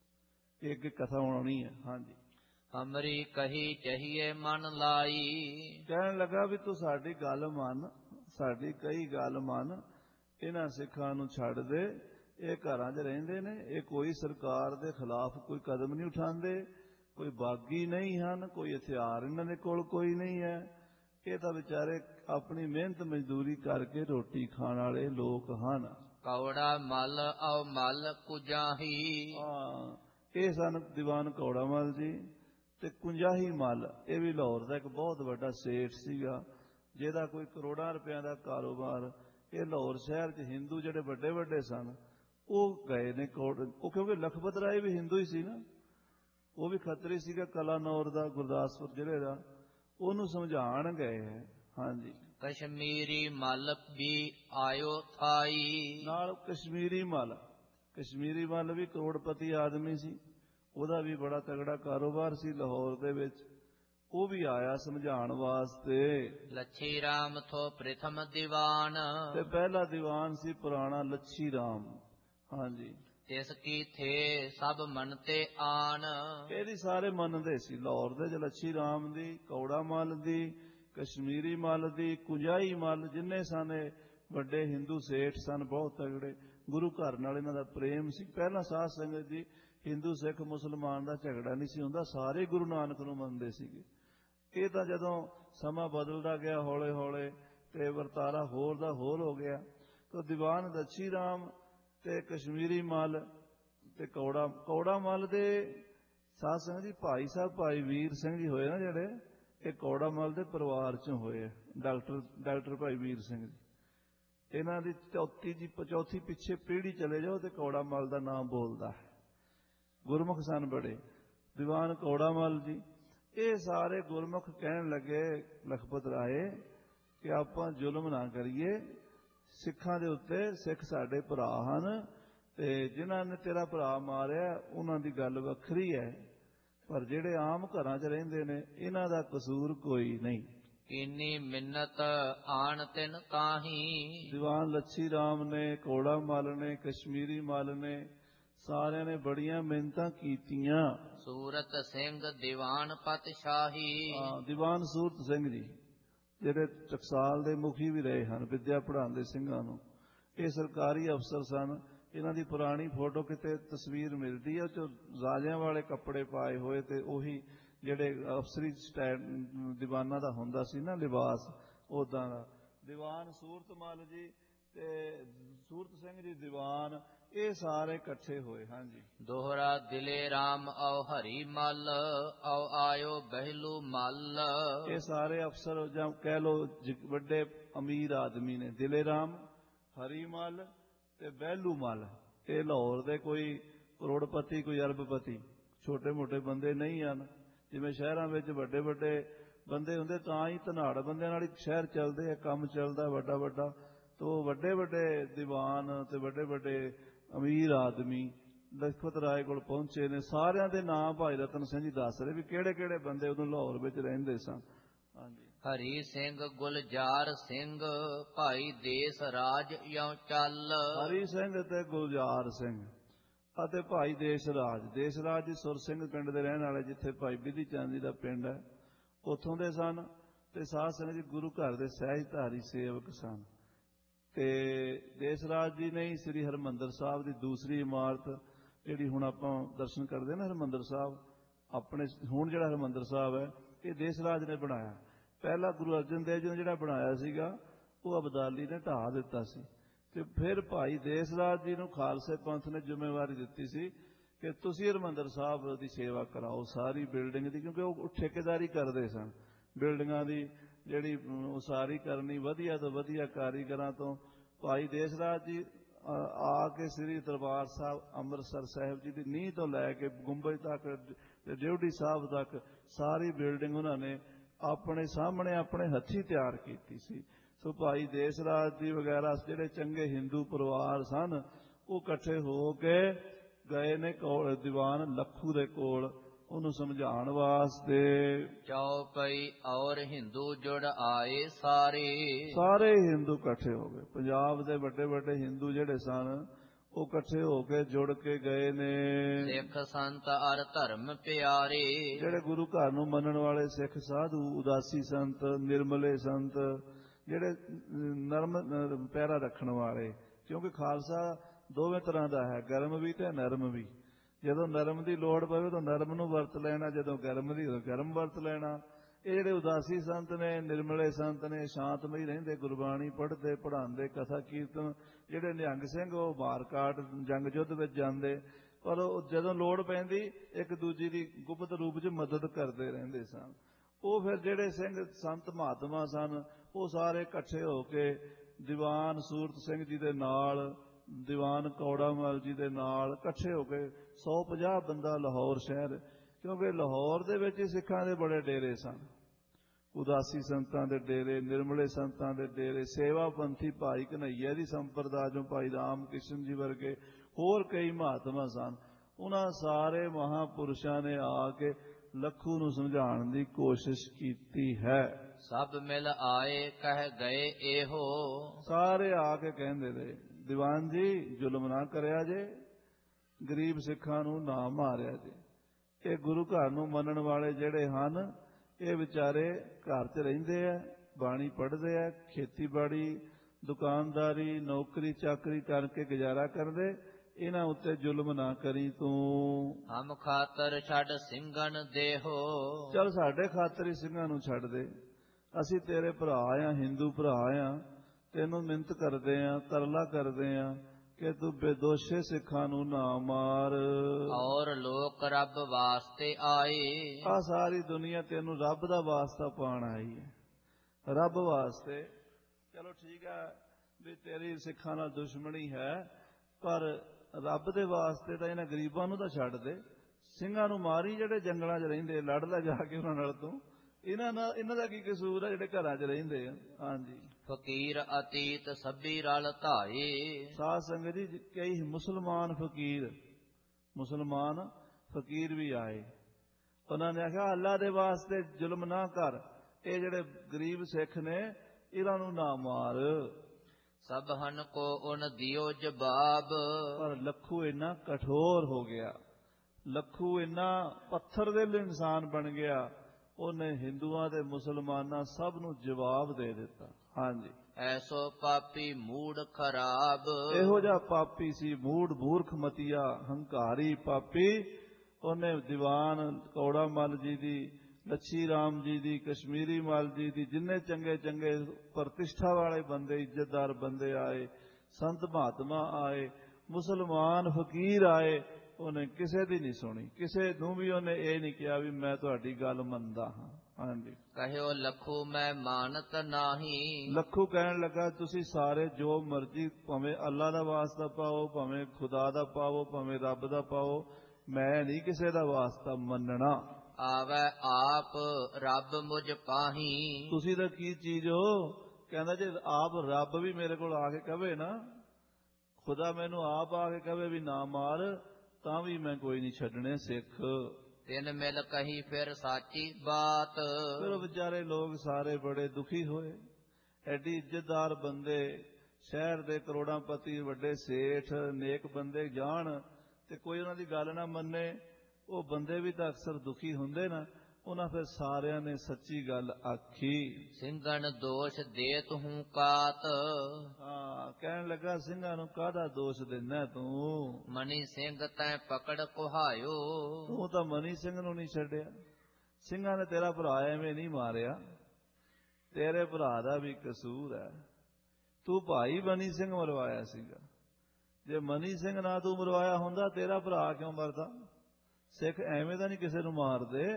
ਇਹ ਅੱਗੇ ਕਥਾ ਹੋਣੀ ਹੈ। ਹਾਂਜੀ। ਹਮਰੀ ਕਹੀ ਚਹੀਏ ਮਨ ਲਾਈ। ਕਹਿਣ ਲੱਗਾ ਵੀ ਤੂੰ ਸਾਡੀ ਗੱਲ ਮੰਨ, ਸਾਡੀ ਕਈ ਗੱਲ ਮੰਨ, ਇਹਨਾਂ ਸਿੱਖਾਂ ਨੂੰ ਛੱਡ ਦੇ। ਇਹ ਘਰਾਂ 'ਚ ਰਹਿੰਦੇ ਨੇ, ਇਹ ਕੋਈ ਸਰਕਾਰ ਦੇ ਖਿਲਾਫ ਕੋਈ ਕਦਮ ਨਹੀਂ ਉਠਾਉਂਦੇ, ਕੋਈ ਬਾਗੀ ਨਹੀਂ ਹਨ, ਕੋਈ ਹਥਿਆਰ ਇਹਨਾਂ ਦੇ ਕੋਲ ਕੋਈ ਨਹੀਂ ਹੈ। ਇਹ ਤਾਂ ਵਿਚਾਰੇ ਆਪਣੀ ਮਿਹਨਤ ਮਜ਼ਦੂਰੀ ਕਰਕੇ ਰੋਟੀ ਖਾਣ ਵਾਲੇ ਲੋਕ ਹਨ। ਕੌੜਾ ਮਲ ਔ ਮਲ ਕੁਜਾਹੀ। ਹਾਂ, ਇਹ ਸਨ ਦੀਵਾਨ ਕੌੜਾ ਮਲ ਜੀ ਤੇ ਕੁੰਜਾਹੀ ਮਲ। ਇਹ ਵੀ ਲਾਹੌਰ ਦਾ ਇੱਕ ਬਹੁਤ ਵੱਡਾ ਸੇਠ ਸੀਗਾ, ਜਿਹਦਾ ਕੋਈ ਕਰੋੜਾਂ ਰੁਪਇਆਂ ਦਾ ਕਾਰੋਬਾਰ। ਇਹ ਲਾਹੌਰ ਸ਼ਹਿਰ 'ਚ ਹਿੰਦੂ ਜਿਹੜੇ ਵੱਡੇ ਵੱਡੇ ਸਨ ਉਹ ਗਏ ਨੇ ਕੋਟ, ਉਹ ਕਿਉਂਕਿ ਲਖਪਤ ਰਾਏ ਵੀ ਹਿੰਦੂ ਹੀ ਸੀ ਨਾ, ਉਹ ਵੀ ਖੱਤਰੀ ਸੀਗਾ ਕਲਾਨੌਰ ਦਾ, ਗੁਰਦਾਸਪੁਰ ਜ਼ਿਲ੍ਹੇ ਦਾ। ਉਹਨੂੰ ਸਮਝਾਉਣ ਗਏ ਹੈ। ਹਾਂਜੀ। ਕਸ਼ਮੀਰੀ ਮਲ ਵੀ ਆਇਓ ਥਾਈ। ਨਾਲ ਕਸ਼ਮੀਰੀ ਮਲ, ਕਸ਼ਮੀਰੀ ਮਲ ਵੀ ਕਰੋੜਪਤੀ ਆਦਮੀ ਸੀ, ਉਹਦਾ ਵੀ ਬੜਾ ਤਗੜਾ ਕਾਰੋਬਾਰ ਸੀ ਲਾਹੌਰ ਦੇ ਵਿੱਚ। ਉਹ ਵੀ ਆਇਆ ਸਮਝਾਉਣ ਵਾਸਤੇ। ਲੱਛੀ ਰਾਮ ਥੋ ਪ੍ਰਥਮ ਦੀਵਾਨ। ਤੇ ਪਹਿਲਾ ਦੀਵਾਨ ਸੀ ਪੁਰਾਣਾ ਲੱਛੀ ਰਾਮ। ਹਾਂਜੀ। ਤਿਸ ਕੀ ਥੇ ਸਭ ਮੰਨਤੇ ਆਨ। ਇਹਦੀ ਸਾਰੇ ਮੰਨਦੇ ਸੀ ਲਾਹੌਰ ਦੇ 'ਚ ਲੱਛੀ ਰਾਮ ਦੀ, ਕੌੜਾ ਮਲ ਦੀ, ਕਸ਼ਮੀਰੀ ਮਲ ਦੀ, ਕੁੰਜਾਈ ਮਲ, ਜਿੰਨੇ ਸਨ ਵੱਡੇ ਹਿੰਦੂ ਸੇਠ ਸਨ, ਬਹੁਤ ਤਗੜੇ। ਗੁਰੂ ਘਰ ਨਾਲ ਇਹਨਾਂ ਦਾ ਪ੍ਰੇਮ ਸੀ। ਪਹਿਲਾਂ ਸਾਧ ਸੰਗਤ ਜੀ ਹਿੰਦੂ ਸਿੱਖ ਮੁਸਲਮਾਨ ਦਾ ਝਗੜਾ ਨਹੀਂ ਸੀ ਹੁੰਦਾ, ਸਾਰੇ ਗੁਰੂ ਨਾਨਕ ਨੂੰ ਮੰਨਦੇ ਸੀਗੇ। ਇਹ ਤਾਂ ਜਦੋਂ ਸਮਾਂ ਬਦਲਦਾ ਗਿਆ ਹੌਲੇ ਹੌਲੇ ਤੇ ਵਰਤਾਰਾ ਹੋਰ ਦਾ ਹੋਰ ਹੋ ਗਿਆ। ਤਾਂ ਦੀਵਾਨ ਲੱਛੀ ਰਾਮ ਤੇ ਕਸ਼ਮੀਰੀ ਮਲ ਤੇ ਕੌੜਾ ਕੌੜਾ ਮਲ ਦੇ ਸਾਧ ਸੰਗਤ ਜੀ ਭਾਈ ਸਾਹਿਬ ਭਾਈ ਵੀਰ ਸਿੰਘ ਜੀ ਹੋਏ ਨਾ ਜਿਹੜੇ, ਇਹ ਕੌੜਾ ਮਲ ਦੇ ਪਰਿਵਾਰ 'ਚੋਂ ਹੋਏ। ਡਾਕਟਰ ਡਾਕਟਰ ਭਾਈ ਵੀਰ ਸਿੰਘ ਜੀ, ਇਹਨਾਂ ਦੀ ਚੌਥੀ ਜੀ ਚੌਥੀ ਪਿੱਛੇ ਪੀੜ੍ਹੀ ਚਲੇ ਜਾਓ ਤੇ ਕੌੜਾ ਮਲ ਦਾ ਨਾਮ ਬੋਲਦਾ ਹੈ। ਗੁਰਮੁਖ ਸਨ ਬੜੇ। ਦੀਵਾਨ ਕੌੜਾ ਮਲ ਜੀ, ਇਹ ਸਾਰੇ ਗੁਰਮੁਖ ਕਹਿਣ ਲੱਗੇ ਲਖਪਤ ਰਾਏ ਕਿ ਆਪਾਂ ਜ਼ੁਲਮ ਨਾ ਕਰੀਏ ਸਿੱਖਾਂ ਦੇ ਉੱਤੇ। ਸਿੱਖ ਸਾਡੇ ਭਰਾ ਹਨ ਤੇ ਜਿਨ੍ਹਾਂ ਨੇ ਤੇਰਾ ਭਰਾ ਮਾਰਿਆ ਉਹਨਾਂ ਦੀ ਗੱਲ ਵੱਖਰੀ ਹੈ, ਪਰ ਜਿਹੜੇ ਆਮ ਘਰਾਂ 'ਚ ਰਹਿੰਦੇ ਨੇ ਇਹਨਾਂ ਦਾ ਕਸੂਰ ਕੋਈ ਨਹੀਂ। ਇੰਨੀ ਮਿੰਨਤ ਆਣ ਤਿਨ ਤਾਹੀ। ਦੀਵਾਨ ਲੱਛੀ ਰਾਮ ਨੇ, ਕੌੜਾ ਮਲ ਨੇ, ਕਸ਼ਮੀਰੀ ਮਲ ਨੇ, ਸਾਰਿਆਂ ਨੇ ਬੜੀਆਂ ਮਿੰਨਤਾਂ ਕੀਤੀਆਂ। ਸੂਰਤ ਸਿੰਘ ਦੀਵਾਨ ਪਤਸ਼ਾਹੀ। ਹਾਂ, ਦੀਵਾਨ ਸੂਰਤ ਸਿੰਘ ਜੀ ਜਿਹੜੇ ਟਕਸਾਲ ਦੇ ਮੁਖੀ ਵੀ ਰਹੇ ਹਨ, ਵਿਦਿਆ ਪੜ੍ਹਾਉਂਦੇ ਸਿੰਘਾਂ ਨੂੰ। ਇਹ ਸਰਕਾਰੀ ਅਫਸਰ ਸਨ। ਇਹਨਾਂ ਦੀ ਪੁਰਾਣੀ ਫੋਟੋ ਕਿਤੇ ਤਸਵੀਰ ਮਿਲਦੀ ਹੈ, ਉਹ 'ਚ ਰਾਜਿਆਂ ਵਾਲੇ ਕੱਪੜੇ ਪਾਏ ਹੋਏ ਤੇ ਉਹੀ ਜਿਹੜੇ ਅਫਸਰੀ ਦੀਵਾਨਾਂ ਦਾ ਹੁੰਦਾ ਸੀ ਨਾ ਲਿਬਾਸ, ਉਦਾਂ ਦਾ। ਦੀਵਾਨ ਸੂਰਤ ਮਲ ਜੀ ਤੇ ਸੂਰਤ ਸਿੰਘ ਜੀ ਦੀਵਾਨ, ਇਹ ਸਾਰੇ ਇਕੱਠੇ ਹੋਏ। ਹਾਂਜੀ। ਦੋਹਰਾ ਦਿਲੇ ਰਾਮ ਔ ਹਰੀ ਮਲ ਔ ਆਇਓ ਬਹਿਲੂ ਮਲ। ਇਹ ਸਾਰੇ ਅਫਸਰ ਜਾਂ ਕਹਿ ਲੋ ਵੱਡੇ ਅਮੀਰ ਆਦਮੀ ਨੇ। ਦਿਲੇ ਰਾਮ, ਹਰੀ ਮਲ ਤੇ ਬਹਿਲੂ ਮਲ। ਇਹ ਲਾਹੌਰ ਦੇ ਕੋਈ ਕਰੋੜਪਤੀ, ਕੋਈ ਅਰਬਪਤੀ, ਛੋਟੇ ਮੋਟੇ ਬੰਦੇ ਨਹੀਂ ਹਨ। ਜਿਵੇਂ ਸ਼ਹਿਰਾਂ ਵਿੱਚ ਵੱਡੇ ਵੱਡੇ ਬੰਦੇ ਹੁੰਦੇ ਤਾਂ ਹੀ ਧਨਾੜ ਬੰਦਿਆਂ ਨਾਲ ਹੀ ਸ਼ਹਿਰ ਚੱਲਦੇ ਆ, ਕੰਮ ਚੱਲਦਾ ਵੱਡਾ ਵੱਡਾ। ਤੋ ਵੱਡੇ ਵੱਡੇ ਦੀਵਾਨ ਤੇ ਵੱਡੇ ਵੱਡੇ ਅਮੀਰ ਆਦਮੀ ਲਖਪਤ ਰਾਏ ਕੋਲ ਪਹੁੰਚੇ ਨੇ। ਸਾਰਿਆਂ ਦੇ ਨਾਮ ਭਾਈ ਰਤਨ ਸਿੰਘ ਜੀ ਦੱਸ ਰਹੇ ਵੀ ਕਿਹੜੇ ਕਿਹੜੇ ਬੰਦੇ ਉਦੋਂ ਲਾਹੌਰ ਵਿੱਚ ਰਹਿੰਦੇ ਸਨ। ਹਾਂਜੀ। ਹਰੀ ਸਿੰਘ, ਗੁਲਜ਼ਾਰ ਸਿੰਘ, ਭਾਈ ਦੇਸ ਰਾਜ ਯਉ ਚੱਲ। ਹਰੀ ਸਿੰਘ ਤੇ ਗੁਲਜ਼ਾਰ ਸਿੰਘ ਅਤੇ ਭਾਈ ਦੇਸ ਰਾਜ। ਦੇਸ ਰਾਜ ਜੀ ਸੁਰ ਸਿੰਘ ਪਿੰਡ ਦੇ ਰਹਿਣ ਵਾਲੇ, ਜਿੱਥੇ ਭਾਈ ਬਿਧੀ ਚੰਦ ਜੀ ਦਾ ਪਿੰਡ ਹੈ, ਉੱਥੋਂ ਦੇ ਸਨ। ਤੇ ਸਾਧ ਸੰਗਤ ਜੀ ਗੁਰੂ ਘਰ ਦੇ ਸਹਿਜਧਾਰੀ ਸੇਵਕ ਸਨ। ਤੇ ਦੇਸ ਰਾਜ ਜੀ ਨੇ ਸ੍ਰੀ ਹਰਿਮੰਦਰ ਸਾਹਿਬ ਦੀ ਦੂਸਰੀ ਇਮਾਰਤ, ਜਿਹੜੀ ਹੁਣ ਆਪਾਂ ਦਰਸ਼ਨ ਕਰਦੇ ਨਾ ਹਰਿਮੰਦਰ ਸਾਹਿਬ, ਆਪਣੇ ਹੁਣ ਜਿਹੜਾ ਹਰਿਮੰਦਰ ਸਾਹਿਬ ਹੈ ਇਹ ਦੇਸ ਰਾਜ ਨੇ ਬਣਾਇਆ। ਪਹਿਲਾ ਗੁਰੂ ਅਰਜਨ ਦੇਵ ਜੀ ਨੇ ਜਿਹੜਾ ਬਣਾਇਆ ਸੀਗਾ ਉਹ ਅਬਦਾਲੀ ਨੇ ਢਾਹ ਦਿੱਤਾ ਸੀ। ਤੇ ਫਿਰ ਭਾਈ ਦੇਸ ਰਾਜ ਜੀ ਨੂੰ ਖਾਲਸੇ ਪੰਥ ਨੇ ਜ਼ਿੰਮੇਵਾਰੀ ਦਿੱਤੀ ਸੀ ਕਿ ਤੁਸੀਂ ਹਰਿਮੰਦਰ ਸਾਹਿਬ ਦੀ ਸੇਵਾ ਕਰਾਓ ਸਾਰੀ ਬਿਲਡਿੰਗ ਦੀ, ਕਿਉਂਕਿ ਉਹ ਠੇਕੇਦਾਰੀ ਕਰਦੇ ਸਨ ਬਿਲਡਿੰਗਾਂ ਦੀ, ਜਿਹੜੀ ਉਸਾਰੀ ਕਰਨੀ ਵਧੀਆ ਤੋਂ ਵਧੀਆ ਕਾਰੀਗਰਾਂ ਤੋਂ। ਭਾਈ ਦੇਸ ਰਾਜ ਜੀ ਆ ਕੇ ਸ੍ਰੀ ਦਰਬਾਰ ਸਾਹਿਬ ਅੰਮ੍ਰਿਤਸਰ ਸਾਹਿਬ ਜੀ ਦੀ ਨੀਂਹ ਤੋਂ ਲੈ ਕੇ ਗੁੰਬਜ ਤੱਕ ਤੇ ਡਿਊਟੀ ਸਾਹਿਬ ਤੱਕ ਸਾਰੀ ਬਿਲਡਿੰਗ ਉਹਨਾਂ ਨੇ ਆਪਣੇ ਸਾਹਮਣੇ ਆਪਣੇ ਹੱਥੀਂ ਤਿਆਰ ਕੀਤੀ ਸੀ। ਸੋ ਭਾਈ ਦੇਸ ਰਾਜ ਦੀ ਵਗੈਰਾ ਜਿਹੜੇ ਚੰਗੇ ਹਿੰਦੂ ਪਰਿਵਾਰ ਸਨ ਉਹ ਇਕੱਠੇ ਹੋ ਕੇ ਗਏ ਨੇ ਕੋਲ ਦੀਵਾਨ ਲੱਖੂ ਦੇ ਕੋਲ ਉਹਨੂੰ ਸਮਝਾਉਣ ਵਾਸਤੇ। ਚੌਪਈ ਔਰ ਹਿੰਦੂ ਜੁੜ ਆਏ ਸਾਰੇ, ਸਾਰੇ ਹਿੰਦੂ ਇਕੱਠੇ ਹੋ ਗਏ। ਪੰਜਾਬ ਦੇ ਵੱਡੇ ਵੱਡੇ ਹਿੰਦੂ ਜਿਹੜੇ ਸਨ ਉਹ ਇਕੱਠੇ ਹੋ ਕੇ ਜੁੜ ਕੇ ਗਏ ਨੇ। ਸਿੱਖ ਸੰਤ ਅਰ ਧਰਮ ਪਿਆਰੇ, ਜਿਹੜੇ ਗੁਰੂ ਘਰ ਨੂੰ ਮੰਨਣ ਵਾਲੇ ਸਿੱਖ ਸਾਧੂ, ਉਦਾਸੀ ਸੰਤ, ਨਿਰਮਲੇ ਸੰਤ, ਜਿਹੜੇ ਨਰਮ ਪੈਰਾ ਰੱਖਣ ਵਾਲੇ, ਕਿਉਂਕਿ ਖਾਲਸਾ ਦੋਵੇਂ ਤਰ੍ਹਾਂ ਦਾ ਹੈ, ਗਰਮ ਵੀ ਤੇ ਨਰਮ ਵੀ। ਜਦੋਂ ਨਰਮ ਦੀ ਲੋੜ ਪਵੇ ਤਾਂ ਨਰਮ ਨੂੰ ਵਰਤ ਲੈਣਾ, ਜਦੋਂ ਗਰਮ ਦੀ ਉਦੋਂ ਗਰਮ ਵਰਤ ਲੈਣਾ। ਇਹ ਜਿਹੜੇ ਉਦਾਸੀ ਸੰਤ ਨੇ, ਨਿਰਮਲੇ ਸੰਤ ਨੇ, ਸ਼ਾਂਤਮਈ ਰਹਿੰਦੇ, ਗੁਰਬਾਣੀ ਪੜ੍ਹਦੇ ਪੜ੍ਹਾਉਂਦੇ, ਕਥਾ ਕੀਰਤਨ। ਜਿਹੜੇ ਨਿਹੰਗ ਸਿੰਘ ਉਹ ਮਾਰਕਾਟ ਜੰਗ ਯੁੱਧ ਵਿੱਚ ਜਾਂਦੇ, ਪਰ ਜਦੋਂ ਲੋੜ ਪੈਂਦੀ ਇੱਕ ਦੂਜੀ ਦੀ ਗੁਪਤ ਰੂਪ 'ਚ ਮਦਦ ਕਰਦੇ ਰਹਿੰਦੇ ਸਨ। ਉਹ ਫਿਰ ਜਿਹੜੇ ਸਿੰਘ ਸੰਤ ਮਹਾਤਮਾ ਸਨ ਉਹ ਸਾਰੇ ਇਕੱਠੇ ਹੋ ਕੇ ਦੀਵਾਨ ਸੂਰਤ ਸਿੰਘ ਜੀ ਦੇ ਨਾਲ, ਦੀਵਾਨ ਕੌੜਾ ਮਲ ਜੀ ਦੇ ਨਾਲ ਇਕੱਠੇ ਹੋ ਕੇ ਸੌ ਪੰਜਾਹ ਬੰਦਾ ਲਾਹੌਰ ਸ਼ਹਿਰ, ਕਿਉਂਕਿ ਲਾਹੌਰ ਦੇ ਵਿੱਚ ਹੀ ਸਿੱਖਾਂ ਦੇ ਬੜੇ ਡੇਰੇ ਸਨ, ਉਦਾਸੀ ਸੰਤਾਂ ਦੇ ਡੇਰੇ, ਨਿਰਮਲੇ ਸੰਤਾਂ ਦੇ ਡੇਰੇ, ਸੇਵਾ ਪੰਥੀ ਭਾਈ ਕਨ੍ਹਈਆ ਦੀ ਸੰਪਰਦਾ ਚੋਂ ਭਾਈ ਰਾਮ ਕ੍ਰਿਸ਼ਨ ਜੀ ਵਰਗੇ ਹੋਰ ਕਈ ਮਹਾਤਮਾ ਸਨ। ਉਹਨਾਂ ਸਾਰੇ ਮਹਾਂਪੁਰਸ਼ਾਂ ਨੇ ਆ ਕੇ ਲੱਖੂ ਨੂੰ ਸਮਝਾਉਣ ਦੀ ਕੋਸ਼ਿਸ਼ ਕੀਤੀ ਹੈ। ਸਭ ਮਿਲ ਆਏ ਕਹਿ ਗਏ ਇਹੋ, ਸਾਰੇ ਆ ਕੇ ਕਹਿੰਦੇ ਰਹੇ ਦੀਵਾਨ ਜੀ ਜ਼ੁਲਮ ਨਾ ਕਰਿਆ ਜੇ, ਗਰੀਬ ਸਿੱਖਾਂ ਨੂੰ ਨਾ ਮਾਰਿਆ ਜੇ। ਇਹ ਗੁਰੂ ਘਰ ਨੂੰ ਮੰਨਣ ਵਾਲੇ ਜਿਹੜੇ ਹਨ ਇਹ ਵਿਚਾਰੇ ਘਰ 'ਚ ਰਹਿੰਦੇ ਆ, ਬਾਣੀ ਪੜ੍ਹਦੇ ਆ, ਖੇਤੀਬਾੜੀ, ਦੁਕਾਨਦਾਰੀ, ਨੌਕਰੀ ਚਾਕਰੀ ਕਰਕੇ ਗੁਜ਼ਾਰਾ ਕਰਦੇ, ਇਹਨਾਂ ਉੱਤੇ ਜ਼ੁਲਮ ਨਾ ਕਰੀ ਤੂੰ। ਹਮ ਖਾਤਰ ਛੱਡ ਸਿੰਘਨ ਦੇਹੋ, ਚੱਲ ਸਾਡੇ ਖਾਤਰ ਹੀ ਸਿੰਘਾਂ ਨੂੰ ਛੱਡ ਦੇ, ਅਸੀਂ ਤੇਰੇ ਭਰਾ ਆ, ਹਿੰਦੂ ਭਰਾ ਆ, ਤੈਨੂੰ ਮਿੰਨਤ ਕਰਦੇ ਆ, ਤਰਲਾ ਕਰਦੇ ਆ ਕਿ ਤੂੰ ਬੇਦੋਸ਼ੇ ਸਿੱਖਾਂ ਨੂੰ ਨਾ ਮਾਰ। ਔਰ ਲੋਕ ਰੱਬ ਵਾਸਤੇ ਆਏ, ਆ ਸਾਰੀ ਦੁਨੀਆ ਤੈਨੂੰ ਰੱਬ ਦਾ ਵਾਸਤਾ ਪਾਉਣ ਆਈ ਹੈ, ਰੱਬ ਵਾਸਤੇ। ਚਲੋ ਠੀਕ ਹੈ ਵੀ ਤੇਰੀ ਸਿੱਖਾਂ ਨਾਲ ਦੁਸ਼ਮਣੀ ਹੈ, ਪਰ ਰੱਬ ਦੇ ਵਾਸਤੇ ਤਾਂ ਇਹਨਾਂ ਗਰੀਬਾਂ ਨੂੰ ਤਾਂ ਛੱਡ ਦੇ, ਸਿੰਘਾਂ ਨੂੰ ਮਾਰੀ ਜਿਹੜੇ ਜੰਗਲਾਂ 'ਚ ਰਹਿੰਦੇ, ਲੜ ਲੈ ਜਾ ਕੇ ਉਹਨਾਂ ਨਾਲ ਤੂੰ। ਇਹਨਾਂ ਨਾਲ ਇਹਨਾਂ ਦਾ ਕੀ ਕਸੂਰ ਹੈ ਜਿਹੜੇ ਘਰਾਂ 'ਚ ਰਹਿੰਦੇ ਆ। ਹਾਂਜੀ, ਫਕੀਰ ਅਤੀਤ ਸਭੀ ਰਲ ਧਾਏ, ਸਾਧ ਸੰਗਤ ਜੀ ਕਈ ਮੁਸਲਮਾਨ ਫਕੀਰ, ਮੁਸਲਮਾਨ ਫਕੀਰ ਵੀ ਆਏ। ਉਹਨਾਂ ਨੇ ਆਖਿਆ ਅੱਲਾ ਦੇ ਵਾਸਤੇ ਜ਼ੁਲਮ ਨਾ ਕਰ, ਇਹ ਜਿਹੜੇ ਗਰੀਬ ਸਿੱਖ ਨੇ ਇਹਨਾਂ ਨੂੰ ਨਾ ਮਾਰ। ਸਭ ਹਨ ਕੋ ਉਨ ਦਿਓ ਜਵਾਬ, ਪਰ ਲੱਖੂ ਇੰਨਾ ਕਠੋਰ ਹੋ ਗਿਆ, ਲੱਖੂ ਇੰਨਾ ਪੱਥਰ ਦਿਲ ਇਨਸਾਨ ਬਣ ਗਿਆ, ਉਹਨੇ ਹਿੰਦੂਆਂ ਤੇ ਮੁਸਲਮਾਨਾਂ ਸਭ ਨੂੰ ਜਵਾਬ ਦੇ ਦਿੱਤਾ। ਹਾਂਜੀ, ਐਸੋ ਪਾਪੀ ਮੂਡ ਖਰਾਬ, ਇਹੋ ਜਿਹਾ ਪਾਪੀ ਸੀ, ਮੂਡ ਮੂਰਖ ਮਤੀਆ ਹੰਕਾਰੀ ਪਾਪੀ। ਉਹਨੇ ਦੀਵਾਨ ਕੌੜਾ ਮੱਲ ਜੀ ਦੀ, ਲੱਛੀ ਰਾਮ ਜੀ ਦੀ, ਕਸ਼ਮੀਰੀ ਮੱਲ ਜੀ ਦੀ, ਜਿੰਨੇ ਚੰਗੇ ਚੰਗੇ ਪ੍ਰਤਿਸ਼ਠਾ ਵਾਲੇ ਬੰਦੇ, ਇੱਜ਼ਤਦਾਰ ਬੰਦੇ ਆਏ, ਸੰਤ ਮਹਾਤਮਾ ਆਏ, ਮੁਸਲਮਾਨ ਫਕੀਰ ਆਏ, ਉਹਨੇ ਕਿਸੇ ਦੀ ਨਹੀਂ ਸੁਣੀ, ਕਿਸੇ ਨੂੰ ਵੀ ਉਹਨੇ ਇਹ ਨਹੀਂ ਕਿਹਾ ਵੀ ਮੈਂ ਤੁਹਾਡੀ ਗੱਲ ਮੰਨਦਾ ਹਾਂ। ਹਾਂਜੀ, ਕਹਿਓ ਲੱਖੂ ਮੈਂ ਮਾਨਤ ਨਾਹੀ, ਲੱਖੂ ਕਹਿਣ ਲੱਗਾ ਤੁਸੀਂ ਸਾਰੇ ਜੋ ਮਰਜ਼ੀ ਭਾਵੇਂ ਅੱਲਾ ਦਾ ਵਾਸਤਾ ਪਾਓ, ਭਾਵੇਂ ਖੁਦਾ ਦਾ ਪਾਓ, ਭਾਵੇਂ ਰੱਬ ਦਾ ਪਾਓ, ਮੈਂ ਨਹੀਂ ਕਿਸੇ ਦਾ ਵਾਸਤਾ ਮੰਨਣਾ। ਆਵੈ ਆਪ ਰੱਬ ਮੁਝ ਪਾਹੀ, ਤੁਸੀਂ ਤਾਂ ਕੀ ਚੀਜ਼ ਹੋ? ਕਹਿੰਦਾ ਜੇ ਆਪ ਰੱਬ ਵੀ ਮੇਰੇ ਕੋਲ ਆ ਕੇ ਕਵੇ ਨਾ, ਖੁਦਾ ਮੈਨੂੰ ਆਪ ਆ ਕੇ ਕਵੇ ਵੀ ਨਾ ਮਾਰ, ਤਾਂ ਵੀ ਮੈਂ ਕੋਈ ਨਹੀਂ ਛੱਡਣੇ ਸਿੱਖ। ਤਿੰਨ ਮਿਲ ਕਹੀ ਫਿਰ ਸਾਚੀ ਬਾਤ, ਫਿਰ ਵਿਚਾਰੇ ਲੋਕ ਸਾਰੇ ਬੜੇ ਦੁਖੀ ਹੋਏ। ਐਡੀ ਇੱਜ਼ਤਦਾਰ ਬੰਦੇ, ਸ਼ਹਿਰ ਦੇ ਕਰੋੜਾਂਪਤੀ, ਵੱਡੇ ਸੇਠ, ਨੇਕ ਬੰਦੇ ਜਾਣ ਤੇ ਕੋਈ ਉਹਨਾਂ ਦੀ ਗੱਲ ਨਾ ਮੰਨੇ, ਉਹ ਬੰਦੇ ਵੀ ਤਾਂ ਅਕਸਰ ਦੁਖੀ ਹੁੰਦੇ ਨਾ। ਉਹਨਾਂ ਫਿਰ ਸਾਰਿਆਂ ਨੇ ਸੱਚੀ ਗੱਲ ਆਖੀ। ਸਿੰਘਨ ਦੋਸ਼ ਦੇਤ ਹੂੰ ਕਾਤ, ਹਾਂ, ਕਹਿਣ ਲੱਗਾ ਸਿੰਘਾਂ ਨੂੰ ਕਾਹਦਾ ਦੋਸ਼ ਦਿੰਦਾ ਤੂੰ? ਮਨੀ ਸਿੰਘ ਤੈਂ ਪਕੜ ਕੁਹਾਇਓ, ਤੂੰ ਤਾਂ ਮਨੀ ਸਿੰਘ ਨੂੰ ਨਹੀਂ ਛੱਡਿਆ, ਸਿੰਘਾਂ ਨੇ ਤੇਰਾ ਭਰਾ ਐਵੇਂ ਨਹੀਂ ਮਾਰਿਆ, ਤੇਰੇ ਭਰਾ ਦਾ ਵੀ ਕਸੂਰ ਹੈ। ਤੂੰ ਭਾਈ ਮਨੀ ਸਿੰਘ ਮਰਵਾਇਆ ਸੀਗਾ, ਜੇ ਮਨੀ ਸਿੰਘ ਨਾ ਤੂੰ ਮਰਵਾਇਆ ਹੁੰਦਾ ਤੇਰਾ ਭਰਾ ਕਿਉਂ ਮਰਦਾ? ਸਿੱਖ ਐਵੇਂ ਤਾਂ ਨਹੀਂ ਕਿਸੇ ਨੂੰ ਮਾਰਦੇ,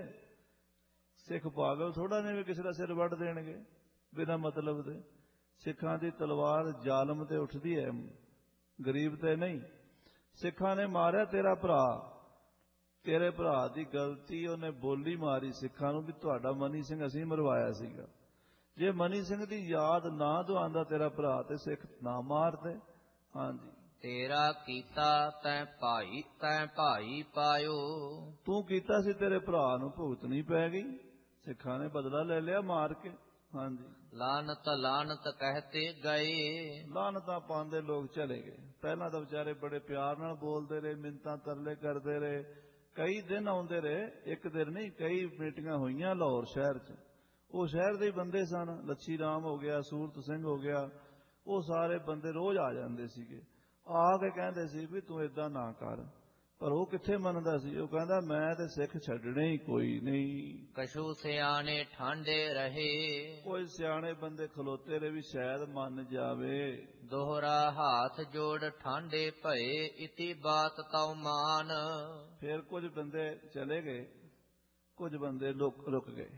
ਸਿੱਖ ਪਾਗਲ ਥੋੜਾ ਨੇ ਵੀ ਕਿਸੇ ਦਾ ਸਿਰ ਵੱਢ ਦੇਣਗੇ ਬਿਨਾਂ ਮਤਲਬ ਦੇ। ਸਿੱਖਾਂ ਦੀ ਤਲਵਾਰ ਜ਼ਾਲਮ ਤੇ ਉੱਠਦੀ ਹੈ, ਗਰੀਬ ਤੇ ਨਹੀਂ। ਸਿੱਖਾਂ ਨੇ ਮਾਰਿਆ ਤੇਰਾ ਭਰਾ, ਤੇਰੇ ਭਰਾ ਦੀ ਗਲਤੀ, ਉਹਨੇ ਬੋਲੀ ਮਾਰੀ ਸਿੱਖਾਂ ਨੂੰ ਵੀ ਤੁਹਾਡਾ ਮਨੀ ਸਿੰਘ ਅਸੀਂ ਮਰਵਾਇਆ ਸੀਗਾ। ਜੇ ਮਨੀ ਸਿੰਘ ਦੀ ਯਾਦ ਨਾ ਦਵਾਉਂਦਾ ਤੇਰਾ ਭਰਾ ਤੇ ਸਿੱਖ ਨਾ ਮਾਰਦੇ। ਹਾਂਜੀ, ਤੇਰਾ ਕੀਤਾ ਤੈਂ ਭਾਈ ਤੈਂ ਭਾਈ ਪਾਇਓ, ਤੂੰ ਕੀਤਾ ਸੀ ਤੇਰੇ ਭਰਾ ਨੂੰ ਭੁਗਤਣੀ ਪੈ ਗਈ, ਸਿੱਖਾਂ ਨੇ ਬਦਲਾ ਲੈ ਲਿਆ ਮਾਰ ਕੇ। ਹਾਂਜੀ, ਲਾਨਤ ਲਾਨਤ ਕਹਤੇ ਗਏ, ਲਾਨਤਾਂ ਪਾਉਂਦੇ ਲੋਕ ਚਲੇ ਗਏ। ਪਹਿਲਾਂ ਤਾਂ ਵਿਚਾਰੇ ਬੜੇ ਪਿਆਰ ਨਾਲ ਬੋਲਦੇ ਰਹੇ, ਮਿੰਨਤਾਂ ਤਰਲੇ ਕਰਦੇ ਰਹੇ, ਕਈ ਦਿਨ ਆਉਂਦੇ ਰਹੇ, ਇੱਕ ਦਿਨ ਨਹੀਂ ਕਈ ਮੀਟਿੰਗਾਂ ਹੋਈਆਂ ਲਾਹੌਰ ਸ਼ਹਿਰ 'ਚ। ਉਹ ਸ਼ਹਿਰ ਦੇ ਹੀ ਬੰਦੇ ਸਨ, ਲੱਛੀ ਰਾਮ ਹੋ ਗਿਆ, ਸੂਰਤ ਸਿੰਘ ਹੋ ਗਿਆ, ਉਹ ਸਾਰੇ ਬੰਦੇ ਰੋਜ਼ ਆ ਜਾਂਦੇ ਸੀਗੇ, ਆ ਕੇ ਕਹਿੰਦੇ ਸੀ ਵੀ ਤੂੰ ਏਦਾਂ ਨਾ ਕਰ। ਪਰ ਉਹ ਕਿੱਥੇ ਮੰਨਦਾ ਸੀ, ਉਹ ਕਹਿੰਦਾ ਮੈਂ ਤੇ ਸਿੱਖ ਛੱਡਣੇ ਹੀ ਕੋਈ ਨਹੀਂ। ਕਛੂ ਸਿਆਣੇ ਠਾਂਡੇ ਰਹੇ, ਕੋਈ ਸਿਆਣੇ ਬੰਦੇ ਖਲੋਤੇ ਰਹੇ ਵੀ ਸ਼ਾਇਦ ਮੰਨ ਜਾਵੇ। ਦੋਹਰਾ ਹਾਥ ਜੋੜ ਠਾਂਡੇ ਭਏ, ਇਤੀ ਬਾਤ ਤਉ ਮਾਨ। ਫਿਰ ਕੁਝ ਬੰਦੇ ਚਲੇ ਗਏ, ਕੁਝ ਬੰਦੇ ਲੁਕ ਰੁਕ ਗਏ।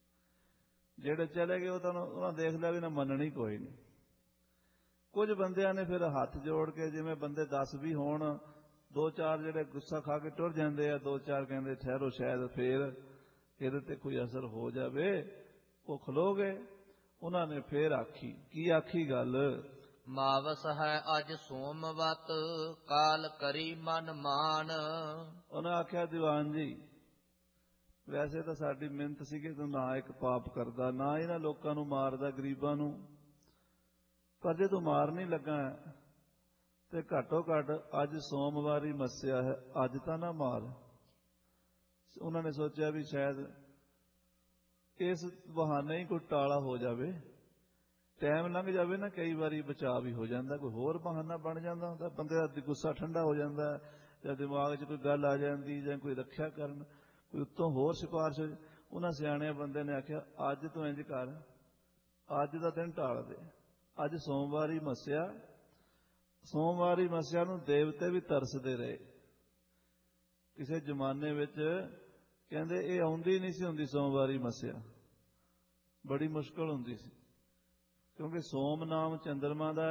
ਜਿਹੜੇ ਚਲੇ ਗਏ ਉਹ ਤਾਂ ਉਹਨਾਂ ਦੇਖ ਲਿਆ ਵੀ ਨਾ ਮੰਨਣੀ ਕੋਈ ਨਹੀਂ। ਕੁਝ ਬੰਦਿਆਂ ਨੇ ਫਿਰ ਹੱਥ ਜੋੜ ਕੇ, ਜਿਵੇਂ ਬੰਦੇ ਦਸ ਵੀ ਹੋਣ, ਦੋ ਚਾਰ ਜਿਹੜੇ ਗੁੱਸਾ ਖਾ ਕੇ ਟੁਰ ਜਾਂਦੇ ਆ, ਦੋ ਚਾਰ ਕਹਿੰਦੇ ਠਹਿਰੋ ਸ਼ਾਇਦ ਫੇਰ ਇਹਦੇ ਤੇ ਕੋਈ ਅਸਰ ਹੋ ਜਾਵੇ, ਉਹ ਖਲੋ ਗਏ। ਉਹਨਾਂ ਨੇ ਫੇਰ ਆਖੀ, ਕੀ ਆਖੀ ਗੱਲ, ਮਾਵਸ ਹੈ ਅਜ ਸੋਮਵਤ, ਕਾਲ ਕਰੀ ਮਨ ਮਾਨ। ਉਹਨਾਂ ਆਖਿਆ ਦੀਵਾਨ ਜੀ ਵੈਸੇ ਤਾਂ ਸਾਡੀ ਮਿਹਨਤ ਸੀ ਕਿ ਤੂੰ ਨਾ ਇੱਕ ਪਾਪ ਕਰਦਾ, ਨਾ ਇਹਨਾਂ ਲੋਕਾਂ ਨੂੰ ਮਾਰਦਾ ਗਰੀਬਾਂ ਨੂੰ, ਪਰ ਜੇ ਤੂੰ ਮਾਰ ਨਹੀਂ ਲੱਗਾ ਤੇ ਘੱਟੋ ਘੱਟ ਅੱਜ ਸੋਮਵਾਰੀ ਮੱਸਿਆ ਹੈ, ਅੱਜ ਤਾਂ ਨਾ ਮਾਰ। ਉਹਨਾਂ ਨੇ ਸੋਚਿਆ ਵੀ ਸ਼ਾਇਦ ਇਸ ਬਹਾਨੇ ਹੀ ਕੋਈ ਟਾਲਾ ਹੋ ਜਾਵੇ, ਟਾਈਮ ਲੰਘ ਜਾਵੇ ਨਾ, ਕਈ ਵਾਰੀ ਬਚਾਅ ਵੀ ਹੋ ਜਾਂਦਾ, ਕੋਈ ਹੋਰ ਬਹਾਨਾ ਬਣ ਜਾਂਦਾ ਹੁੰਦਾ, ਬੰਦੇ ਦਾ ਗੁੱਸਾ ਠੰਡਾ ਹੋ ਜਾਂਦਾ, ਜਾਂ ਦਿਮਾਗ 'ਚ ਕੋਈ ਗੱਲ ਆ ਜਾਂਦੀ, ਜਾਂ ਕੋਈ ਰੱਖਿਆ ਕਰਨ, ਕੋਈ ਉੱਤੋਂ ਹੋਰ ਸਿਫਾਰਿਸ਼। ਉਹਨਾਂ ਸਿਆਣਿਆਂ ਬੰਦੇ ਨੇ ਆਖਿਆ ਅੱਜ ਤੂੰ ਇੰਝ ਕਰ, ਅੱਜ ਦਾ ਦਿਨ ਟਾਲ ਦੇ, ਅੱਜ ਸੋਮਵਾਰੀ ਮੱਸਿਆ। ਸੋਮਵਾਰੀ ਮੱਸਿਆ ਨੂੰ ਦੇਵਤੇ ਵੀ ਤਰਸਦੇ ਰਹੇ। ਕਿਸੇ ਜ਼ਮਾਨੇ ਵਿੱਚ ਕਹਿੰਦੇ ਇਹ ਆਉਂਦੀ ਨਹੀਂ ਸੀ ਹੁੰਦੀ ਸੋਮਵਾਰੀ ਮੱਸਿਆ, ਬੜੀ ਮੁਸ਼ਕਲ ਹੁੰਦੀ ਸੀ, ਕਿਉਂਕਿ ਸੋਮ ਨਾਮ ਚੰਦਰਮਾ ਦਾ,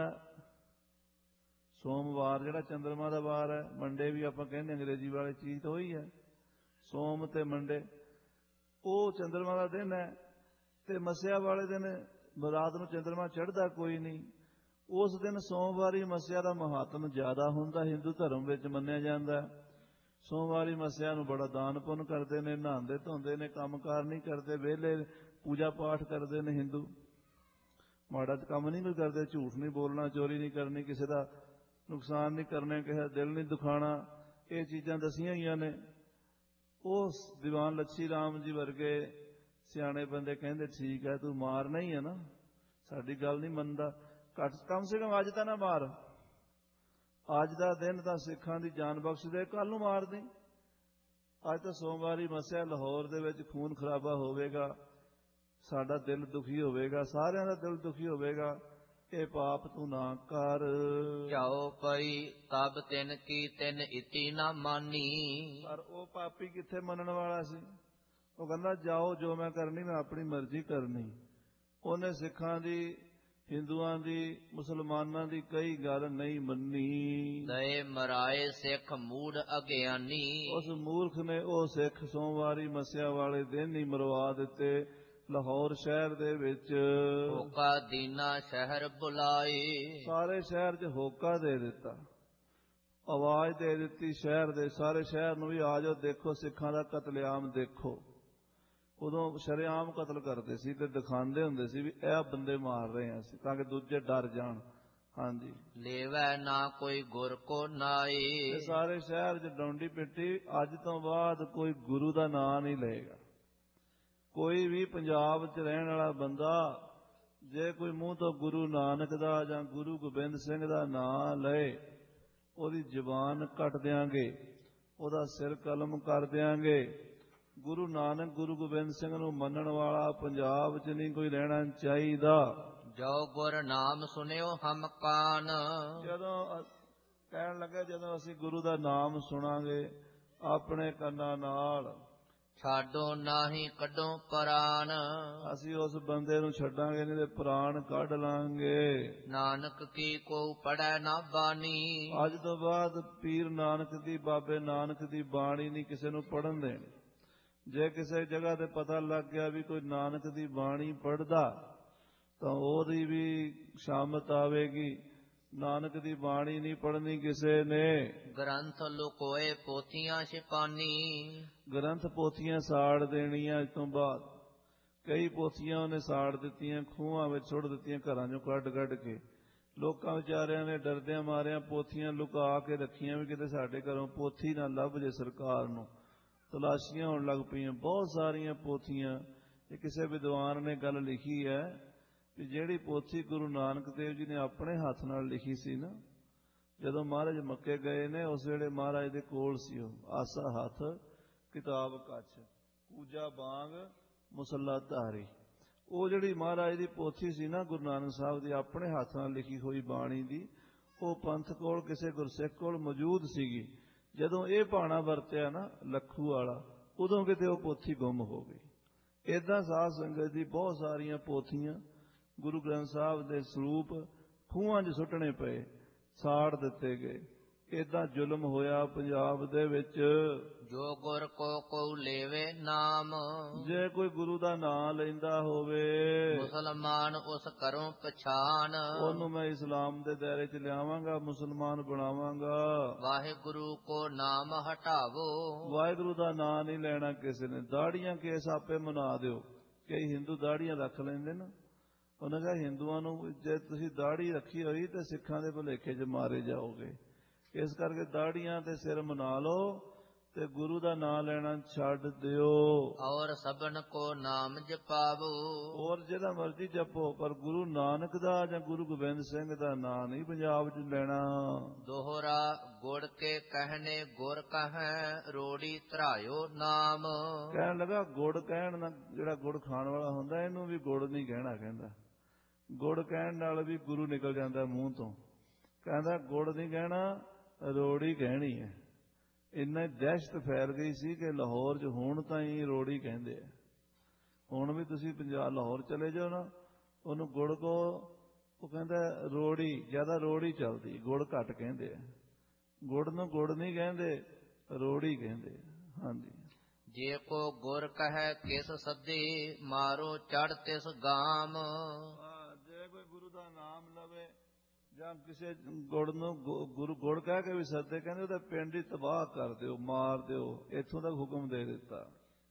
ਸੋਮਵਾਰ ਜਿਹੜਾ ਚੰਦਰਮਾ ਦਾ ਵਾਰ ਹੈ, ਮੰਡੇ ਵੀ ਆਪਾਂ ਕਹਿੰਦੇ ਅੰਗਰੇਜ਼ੀ ਵਾਲੀ ਚੀਜ਼ ਤਾਂ ਉਹੀ ਹੈ, ਸੋਮ ਤੇ ਮੰਡੇ, ਉਹ ਚੰਦਰਮਾ ਦਾ ਦਿਨ ਹੈ। ਤੇ ਮੱਸਿਆ ਵਾਲੇ ਦਿਨ ਰਾਤ ਨੂੰ ਚੰਦਰਮਾ ਚੜ੍ਹਦਾ ਕੋਈ ਨਹੀਂ, ਉਸ ਦਿਨ ਸੋਮਵਾਰੀ ਮੱਸਿਆ ਦਾ ਮਹਾਤਮ ਜ਼ਿਆਦਾ ਹੁੰਦਾ, ਹਿੰਦੂ ਧਰਮ ਵਿੱਚ ਮੰਨਿਆ ਜਾਂਦਾ। ਸੋਮਵਾਰੀ ਮੱਸਿਆ ਨੂੰ ਬੜਾ ਦਾਨ ਪੁੰਨ ਕਰਦੇ ਨੇ, ਨਹਾਉਂਦੇ ਧੋਂਦੇ ਨੇ, ਕੰਮਕਾਰ ਨਹੀਂ ਕਰਦੇ, ਵਿਹਲੇ ਪੂਜਾ ਪਾਠ ਕਰਦੇ ਨੇ ਹਿੰਦੂ, ਮਾੜਾ ਕੰਮ ਨਹੀਂ ਕੋਈ ਕਰਦੇ, ਝੂਠ ਨਹੀਂ ਬੋਲਣਾ, ਚੋਰੀ ਨਹੀਂ ਕਰਨੀ, ਕਿਸੇ ਦਾ ਨੁਕਸਾਨ ਨਹੀਂ ਕਰਨਾ, ਕਿਸੇ ਦਾ ਦਿਲ ਨਹੀਂ ਦੁਖਾਣਾ, ਇਹ ਚੀਜ਼ਾਂ ਦੱਸੀਆਂ ਹੋਈਆਂ ਨੇ। ਉਸ ਦੀਵਾਨ ਲੱਛੀ ਰਾਮ ਜੀ ਵਰਗੇ ਸਿਆਣੇ ਬੰਦੇ ਕਹਿੰਦੇ ਠੀਕ ਹੈ ਤੂੰ ਮਾਰਨਾ ਹੀ ਹੈ ਨਾ, ਸਾਡੀ ਗੱਲ ਨਹੀਂ ਮੰਨਦਾ, ਘੱਟ ਕਮ ਸੇ ਕਮ ਅੱਜ ਤਾਂ ਨਾ ਮਾਰ, ਅੱਜ ਦਾ ਦਿਨ ਤਾਂ ਸਿੱਖਾਂ ਦੀ ਜਾਨ ਬਖਸ਼ ਦੇ, ਕੱਲ ਨੂੰ ਮਾਰ ਦੇ। ਅੱਜ ਤਾਂ ਸੋਮਵਾਰੀ ਮੱਸਿਆ, ਲਾਹੌਰ ਦੇ ਵਿੱਚ ਖੂਨ ਖਰਾਬਾ ਹੋਵੇਗਾ, ਸਾਡਾ ਦਿਲ ਦੁਖੀ ਹੋਵੇਗਾ, ਸਾਰਿਆਂ ਦਾ ਦਿਲ ਦੁਖੀ ਹੋਵੇਗਾ, ਇਹ ਪਾਪ ਤੂੰ ਨਾ ਕਰ। ਜਾਓ ਪਈ ਤਬ ਤਿਨ ਕੀ ਤਿਨ ਇਤੀ ਨਾ ਮਾਨੀ। ਪਰ ਉਹ ਪਾਪੀ ਕਿੱਥੇ ਮੰਨਣ ਵਾਲਾ ਸੀ, ਉਹ ਕਹਿੰਦਾ ਜਾਓ ਜੋ ਮੈਂ ਕਰਨੀ ਮੈਂ ਆਪਣੀ ਮਰਜ਼ੀ ਕਰਨੀ। ਉਹਨੇ ਸਿੱਖਾਂ ਦੀ, ਹਿੰਦੂਆਂ ਦੀ, ਮੁਸਲਮਾਨਾਂ ਦੀ ਕਈ ਗੱਲ ਨਹੀਂ ਮੰਨੀ। ਦਏ ਮਰਾਏ ਸਿੱਖ ਮੂੜ ਅਗਿਆਨੀ। ਉਸ ਮੂਰਖ ਨੇ ਉਹ ਸਿੱਖ ਸੋਮਵਾਰੀ ਮੱਸਿਆ ਵਾਲੇ ਦਿਨ ਹੀ ਮਰਵਾ ਦਿੱਤੇ ਲਾਹੌਰ ਸ਼ਹਿਰ ਦੇ ਵਿੱਚ। ਹੋਕਾ ਦੀਨਾ ਸ਼ਹਿਰ ਬੁਲਾਏ। ਸਾਰੇ ਸ਼ਹਿਰ 'ਚ ਹੋਕਾ ਦੇ ਦਿੱਤਾ, ਆਵਾਜ਼ ਦੇ ਦਿੱਤੀ ਸ਼ਹਿਰ ਦੇ, ਸਾਰੇ ਸ਼ਹਿਰ ਨੂੰ ਵੀ ਆ ਜਾਓ ਦੇਖੋ ਸਿੱਖਾਂ ਦਾ ਕਤਲੇਆਮ ਦੇਖੋ। ਉਦੋਂ ਸ਼ਰੇਆਮ ਕਤਲ ਕਰਦੇ ਸੀ ਤੇ ਦਿਖਾਉਂਦੇ ਹੁੰਦੇ ਸੀ ਵੀ ਇਹ ਬੰਦੇ ਮਾਰ ਰਹੇ ਹਾਂ ਅਸੀਂ, ਤਾਂ ਕਿ ਦੂਜੇ ਡਰ ਜਾਣ। ਹਾਂਜੀ, ਲੇਵੈ ਨਾ ਕੋਈ ਗੁਰ ਕੋ ਨਾਏ। ਸਾਰੇ ਸ਼ਹਿਰ 'ਚ ਡੌਂਡੀ ਪਿੱਟੀ, ਅੱਜ ਤੋਂ ਬਾਅਦ ਕੋਈ ਗੁਰੂ ਦਾ ਨਾਂ ਨਹੀਂ ਲਏਗਾ। ਕੋਈ ਵੀ ਪੰਜਾਬ 'ਚ ਰਹਿਣ ਵਾਲਾ ਬੰਦਾ ਜੇ ਕੋਈ ਮੂੰਹ ਤੋਂ ਗੁਰੂ ਨਾਨਕ ਦਾ ਜਾਂ ਗੁਰੂ ਗੋਬਿੰਦ ਸਿੰਘ ਦਾ ਨਾਂ ਲਏ, ਉਹਦੀ ਜ਼ੁਬਾਨ ਕੱਟ ਦਿਆਂਗੇ, ਉਹਦਾ ਸਿਰ ਕਲਮ ਕਰ ਦਿਆਂਗੇ। ਗੁਰੂ ਨਾਨਕ ਗੁਰੂ ਗੋਬਿੰਦ ਸਿੰਘ ਨੂੰ ਮੰਨਣ ਵਾਲਾ ਪੰਜਾਬ 'ਚ ਨਹੀਂ ਕੋਈ ਰਹਿਣਾ ਚਾਹੀਦਾ। ਜੋ ਗੁਰ ਨਾਮ ਸੁਣਿਓ ਹਮ ਕਾਨ। ਜਦੋਂ ਕਹਿਣ ਲੱਗੇ ਜਦੋਂ ਅਸੀਂ ਗੁਰੂ ਦਾ ਨਾਮ ਸੁਣਾਂਗੇ ਆਪਣੇ ਕੰਨਾਂ ਨਾਲ ਛਾਡੋ ਨਾਹੀ ਕੱਢੋ ਪ੍ਰਾਨ, ਅਸੀਂ ਉਸ ਬੰਦੇ ਨੂੰ ਛੱਡਾਂਗੇ ਨਹੀਂ ਤੇ ਪ੍ਰਾਣ ਕੱਢ ਲਾਂਗੇ। ਨਾਨਕ ਕੀ ਕੋ ਪੜੈ ਨਾ ਬਾਣੀ, ਅੱਜ ਤੋਂ ਬਾਅਦ ਪੀਰ ਨਾਨਕ ਦੀ, ਬਾਬੇ ਨਾਨਕ ਦੀ ਬਾਣੀ ਨਹੀਂ ਕਿਸੇ ਨੂੰ ਪੜਨ ਦੇਣੀ। ਜੇ ਕਿਸੇ ਜਗ੍ਹਾ ਤੇ ਪਤਾ ਲੱਗ ਗਿਆ ਵੀ ਕੋਈ ਨਾਨਕ ਦੀ ਬਾਣੀ ਪੜਦਾ ਤਾਂ ਉਹਦੀ ਵੀ ਸ਼ਾਮਤ ਆਵੇਗੀ। ਨਾਨਕ ਦੀ ਬਾਣੀ ਨਹੀਂ ਪੜਨੀ ਕਿਸੇ ਨੇ। ਗ੍ਰੰਥ ਲੁਕੋਏ ਪੋਥੀਆਂ ਛਿਪਾਨੀ, ਗ੍ਰੰਥ ਪੋਥੀਆਂ ਸਾੜ ਦੇਣੀਆਂ। ਅੱਜ ਤੋਂ ਬਾਅਦ ਕਈ ਪੋਥੀਆਂ ਉਹਨੇ ਸਾੜ ਦਿੱਤੀਆਂ, ਖੂਹਾਂ ਵਿੱਚ ਸੁੱਟ ਦਿੱਤੀਆਂ, ਘਰਾਂ ਚੋਂ ਕੱਢ ਕੱਢ ਕੇ। ਲੋਕਾਂ ਵਿਚਾਰਿਆਂ ਨੇ ਡਰਦਿਆਂ ਮਾਰਿਆਂ ਪੋਥੀਆਂ ਲੁਕਾ ਕੇ ਰੱਖੀਆਂ ਵੀ ਕਿਤੇ ਸਾਡੇ ਘਰੋਂ ਪੋਥੀ ਨਾ ਲੱਭ ਜੇ। ਸਰਕਾਰ ਨੂੰ ਤਲਾਸ਼ੀਆਂ ਹੋਣ ਲੱਗ ਪਈਆਂ ਬਹੁਤ ਸਾਰੀਆਂ ਪੋਥੀਆਂ। ਇਹ ਕਿਸੇ ਵਿਦਵਾਨ ਨੇ ਗੱਲ ਲਿਖੀ ਹੈ ਵੀ ਜਿਹੜੀ ਪੋਥੀ ਗੁਰੂ ਨਾਨਕ ਦੇਵ ਜੀ ਨੇ ਆਪਣੇ ਹੱਥ ਨਾਲ ਲਿਖੀ ਸੀ ਨਾ, ਜਦੋਂ ਮਹਾਰਾਜ ਮੱਕੇ ਗਏ ਨੇ ਉਸ ਵੇਲੇ ਮਹਾਰਾਜ ਦੇ ਕੋਲ ਸੀ ਉਹ, ਆਸਾ ਹੱਥ ਕਿਤਾਬ ਕੱਛ, ਕੂਜਾ ਬਾਂਗ ਮੁਸੱਲਾ ਧਾਰੀ। ਉਹ ਜਿਹੜੀ ਮਹਾਰਾਜ ਦੀ ਪੋਥੀ ਸੀ ਨਾ ਗੁਰੂ ਨਾਨਕ ਸਾਹਿਬ ਦੀ ਆਪਣੇ ਹੱਥ ਨਾਲ ਲਿਖੀ ਹੋਈ ਬਾਣੀ ਦੀ, ਉਹ ਪੰਥ ਕੋਲ ਕਿਸੇ ਗੁਰਸਿੱਖ ਕੋਲ ਮੌਜੂਦ ਸੀਗੀ। ਜਦੋਂ ਇਹ ਭਾਣਾ ਵਰਤਿਆ ਨਾ ਲੱਖੂ ਵਾਲਾ, ਉਦੋਂ ਕਿਤੇ ਉਹ ਪੋਥੀ ਗੁੰਮ ਹੋ ਗਈ। ਏਦਾਂ ਸਾਧ ਸੰਗਤ ਦੀ ਬਹੁਤ ਸਾਰੀਆਂ ਪੋਥੀਆਂ ਗੁਰੂ ਗ੍ਰੰਥ ਸਾਹਿਬ ਦੇ ਸਰੂਪ ਖੂਹਾਂ 'ਚ ਸੁੱਟਣੇ ਪਏ, ਸਾੜ ਦਿੱਤੇ ਗਏ। ਏਦਾਂ ਜ਼ੁਲਮ ਹੋਇਆ ਪੰਜਾਬ ਦੇ ਵਿੱਚ। ਜੋ ਗੁਰ ਕੋ ਕਉ ਲੇਵੇ ਨਾਮ, ਜੇ ਕੋਈ ਗੁਰੂ ਦਾ ਨਾਂ ਲੈਂਦਾ ਹੋਵੇ, ਮੁਸਲਮਾਨ ਉਸ ਕਰੋ ਪਛਾਨ, ਉਹਨੂੰ ਮੈਂ ਇਸਲਾਮ ਦੇ ਦਾਇਰੇ 'ਚ ਲਿਆਵਾਂਗਾ, ਮੁਸਲਮਾਨ ਬਣਾਵਾਂਗਾ। ਵਾਹਿਗੁਰੂ ਕੋ ਨਾਮ ਹਟਾਵੋ, ਵਾਹਿਗੁਰੂ ਦਾ ਨਾਂ ਨਹੀਂ ਲੈਣਾ ਕਿਸੇ ਨੇ। ਦਾੜੀਆਂ ਕੇਸ ਆਪੇ ਮਨਾ ਦਿਓ। ਕਈ ਹਿੰਦੂ ਦਾੜੀਆਂ ਰੱਖ ਲੈਂਦੇ ਨਾ, ਉਹਨੇ ਕਿਹਾ ਹਿੰਦੂਆਂ ਨੂੰ ਜੇ ਤੁਸੀਂ ਦਾੜੀ ਰੱਖੀ ਹੋਈ ਤੇ ਸਿੱਖਾਂ ਦੇ ਭੁਲੇਖੇ 'ਚ ਮਾਰੇ ਜਾਓਗੇ। ਇਸ ਕਰਕੇ ਦਾੜੀਆਂ ਤੇ ਸਿਰ ਮਨਾ ਲਓ ਤੇ ਗੁਰੂ ਦਾ ਨਾਮ ਲੈਣਾ ਛੱਡ ਦਿਓ। ਔਰ ਸਭਨ ਕੋ ਨਾਮ ਜਪਾਵੋ, ਔਰ ਜਿਹੜਾ ਮਰਜ਼ੀ ਜਪੋ, ਪਰ ਗੁਰੂ ਨਾਨਕ ਦਾ ਜਾਂ ਗੁਰੂ ਗੋਬਿੰਦ ਸਿੰਘ ਦਾ ਨਾਮ ਨਹੀਂ ਪੰਜਾਬ 'ਚ ਲੈਣਾ। ਦੋਹਰਾ ਗੁੜ ਕੇ ਕਹਿਣੇ ਗੁਰ ਕਹੈ, ਰੋੜੀ ਧਰਾਇਓ ਨਾਮ। ਕਹਿਣ ਲੱਗਾ ਗੁੜ ਕਹਿਣ ਨਾਲ, ਜਿਹੜਾ ਗੁੜ ਖਾਣ ਵਾਲਾ ਹੁੰਦਾ ਇਹਨੂੰ ਵੀ ਗੁੜ ਨਹੀਂ ਕਹਿਣਾ। ਕਹਿੰਦਾ ਗੁੜ ਕਹਿਣ ਨਾਲ ਵੀ ਗੁਰੂ ਨਿਕਲ ਜਾਂਦਾ ਮੂੰਹ ਤੋਂ। ਕਹਿੰਦਾ ਗੁੜ ਨਹੀਂ ਕਹਿਣਾ, ਰੋੜੀ ਕਹਿਣੀ ਹੈ। ਇੰਨਾ ਦਹਿਸ਼ਤ ਫੈਲ ਗਈ ਸੀ ਕਿ ਲਾਹੌਰ 'ਚ ਹੁਣ ਤਾਂ ਹੀ ਰੋੜੀ ਕਹਿੰਦੇ ਆ। ਹੁਣ ਵੀ ਤੁਸੀਂ ਪੰਜਾਬ ਲਾਹੌਰ ਚਲੇ ਜਾਓ ਨਾ, ਉਹਨੂੰ ਗੁੜ ਕੋ, ਉਹ ਕਹਿੰਦਾ ਰੋੜੀ, ਜ਼ਿਆਦਾ ਰੋੜੀ ਚੱਲਦੀ, ਗੁੜ ਘੱਟ ਕਹਿੰਦੇ ਆ। ਗੁੜ ਨੂੰ ਗੁੜ ਨਹੀਂ ਕਹਿੰਦੇ, ਰੋੜੀ ਕਹਿੰਦੇ। ਹਾਂਜੀ। ਜੇ ਕੋ ਗੁਰ ਕਹੈ ਕਿਸ ਸੱਦੇ, ਮਾਰੋ ਚੜ ਤਿਸ ਗਾਮ। ਜੇ ਕੋਈ ਗੁਰੂ ਦਾ ਨਾਮ ਲਵੇ ਜਾਂ ਕਿਸੇ ਗੁੜ ਨੂੰ ਗੁਰੂ ਗੁੜ ਕਹਿ ਕੇ ਵੀ ਸੱਦੇ, ਕਹਿੰਦੇ ਉਹਦਾ ਪਿੰਡ ਹੀ ਤਬਾਹ ਕਰ ਦਿਓ, ਮਾਰ ਦਿਓ। ਇੱਥੋਂ ਤੱਕ ਹੁਕਮ ਦੇ ਦਿੱਤਾ।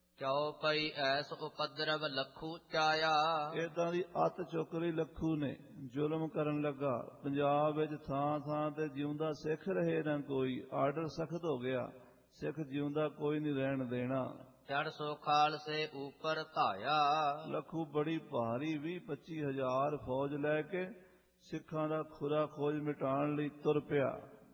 ਚੌਪਈ ਐਸ ਉਪਦਰਵ ਲੱਖੂ ਚਾਇਆ, ਏਦਾਂ ਦੀ ਅੱਤ ਚੁੱਕ ਲਈ ਲੱਖੂ ਨੇ, ਜ਼ੁਲਮ ਕਰਨ ਲੱਗਾ। ਪੰਜਾਬ ਵਿੱਚ ਥਾਂ ਥਾਂ ਤੇ ਜਿਉਂਦਾ ਸਿੱਖ ਰਹੇ ਨਾ ਕੋਈ। ਆਰਡਰ ਸਖਤ ਹੋ ਗਿਆ, ਸਿੱਖ ਜਿਉਂਦਾ ਕੋਈ ਨਹੀਂ ਰਹਿਣ ਦੇਣਾ। ਚੜ ਸੋ ਖਾਲਸੇ ਉਪਰ ਧਾਇਆ, ਲੱਖੂ ਬੜੀ ਭਾਰੀ ਵੀਹ ਪੱਚੀ ਹਜ਼ਾਰ ਫੌਜ ਲੈ ਕੇ ਸਿੱਖਾਂ ਦਾ ਖੁਰਾ ਖੋਜ ਮਿਟਾਉਣ ਲਈ ਤੁਰ ਪਿਆ।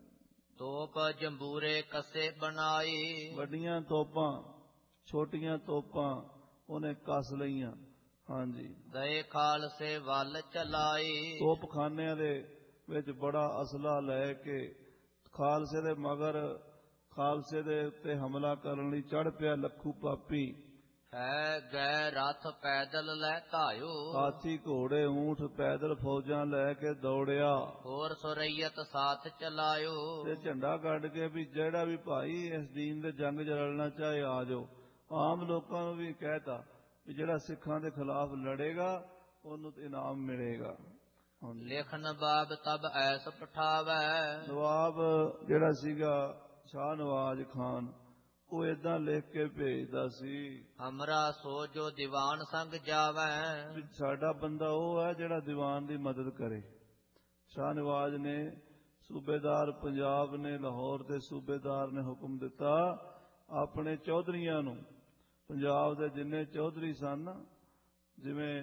ਤੋਪ ਜੰਬੂਰੇ ਕਸੇ ਬਣਾਈ, ਵੱਡੀਆਂ ਤੋਪਾਂ ਛੋਟੀਆਂ ਤੋਪਾਂ ਉਹਨੇ ਕੱਸ ਲਈਆਂ। ਹਾਂਜੀ। ਗਏ ਖਾਲਸੇ ਵੱਲ ਚਲਾਈ, ਤੋਪਖਾਨਿਆਂ ਦੇ ਵਿੱਚ ਬੜਾ ਅਸਲਾ ਲੈ ਕੇ ਖਾਲਸੇ ਦੇ ਮਗਰ, ਖਾਲਸੇ ਦੇ ਉੱਤੇ ਹਮਲਾ ਕਰਨ ਲਈ ਚੜ ਪਿਆ ਲੱਖੂ ਪਾਪੀ। ਹੈ ਗੈ ਰਥ ਪੈਦਲ ਲੈ ਧਾਇਓ, ਹਾਥੀ ਘੋੜੇ ਊਂਠ ਪੈਦਲ ਫੌਜਾਂ ਲੈ ਕੇ ਦੌੜਿਆ। ਹੋਰ ਸੁਰਈਅਤ ਸਾਥ ਚਲਾਇਓ, ਤੇ ਝੰਡਾ ਕੱਢ ਕੇ ਵੀ ਜਿਹੜਾ ਵੀ ਭਾਈ ਇਸ ਦੀਨ ਦੇ ਜੰਗ ਚ ਲੜਨਾ ਚਾਹੇ ਆ ਜਾਓ। ਆਮ ਲੋਕਾਂ ਨੂੰ ਵੀ ਕਹਿਤਾ ਵੀ ਜਿਹੜਾ ਸਿੱਖਾਂ ਦੇ ਖਿਲਾਫ ਲੜੇਗਾ ਉਹਨੂੰ ਇਨਾਮ ਮਿਲੇਗਾ। ਲਿਖ ਨਵਾਬ ਤਬ ਐਸ ਪਠਾਵੈ, ਨਵਾਬ ਜਿਹੜਾ ਸੀਗਾ ਸ਼ਾਹ ਨਵਾਜ਼ ਖਾਨ, ਉਹ ਏਦਾਂ ਲਿਖ ਕੇ ਭੇਜਦਾ ਸੀ, ਹਮਰਾ ਸੋ ਜੋ ਦੀਵਾਨ ਸੰਗ ਜਾਵੈ। ਸਾਡਾ ਬੰਦਾ ਉਹ ਹੈ ਜਿਹੜਾ ਦੀਵਾਨ ਦੀ ਮਦਦ ਕਰੇ। ਸ਼ਾਹ ਨਵਾਜ਼ ਨੇ, ਸੂਬੇਦਾਰ ਪੰਜਾਬ ਨੇ, ਲਾਹੌਰ ਦੇ ਸੂਬੇਦਾਰ ਨੇ ਹੁਕਮ ਦਿੱਤਾ ਆਪਣੇ ਚੌਧਰੀਆਂ ਨੂੰ, ਪੰਜਾਬ ਦੇ ਜਿੰਨੇ ਚੌਧਰੀ ਸਨ, ਜਿਵੇਂ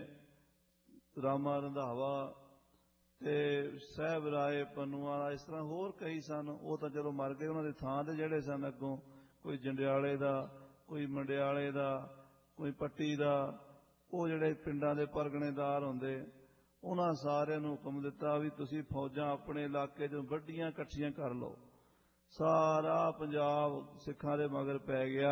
ਰਾਮਾ ਰੰਧਾਵਾ ਤੇ ਸਾਹਿਬ ਰਾਏ ਪੰਨੂਆ, ਇਸ ਤਰ੍ਹਾਂ ਹੋਰ ਕਈ ਸਨ, ਉਹ ਤਾਂ ਚਲੋ ਮਰ ਗਏ। ਉਹਨਾਂ ਦੇ ਥਾਂ ਤੇ ਜਿਹੜੇ ਸਨ ਅੱਗੋਂ, ਕੋਈ ਜੰਡਿਆਲੇ ਦਾ, ਕੋਈ ਮੰਡਿਆਲੇ ਦਾ, ਕੋਈ ਪੱਟੀ ਦਾ, ਉਹ ਜਿਹੜੇ ਪਿੰਡਾਂ ਦੇ ਪਰਗਣੇਦਾਰ ਹੁੰਦੇ, ਉਹਨਾਂ ਸਾਰਿਆਂ ਨੂੰ ਹੁਕਮ ਦਿੱਤਾ ਵੀ ਤੁਸੀਂ ਫੌਜਾਂ ਆਪਣੇ ਇਲਾਕੇ 'ਚੋਂ ਵੱਡੀਆਂ ਇਕੱਠੀਆਂ ਕਰ ਲਓ। ਸਾਰਾ ਪੰਜਾਬ ਸਿੱਖਾਂ ਦੇ ਮਗਰ ਪੈ ਗਿਆ।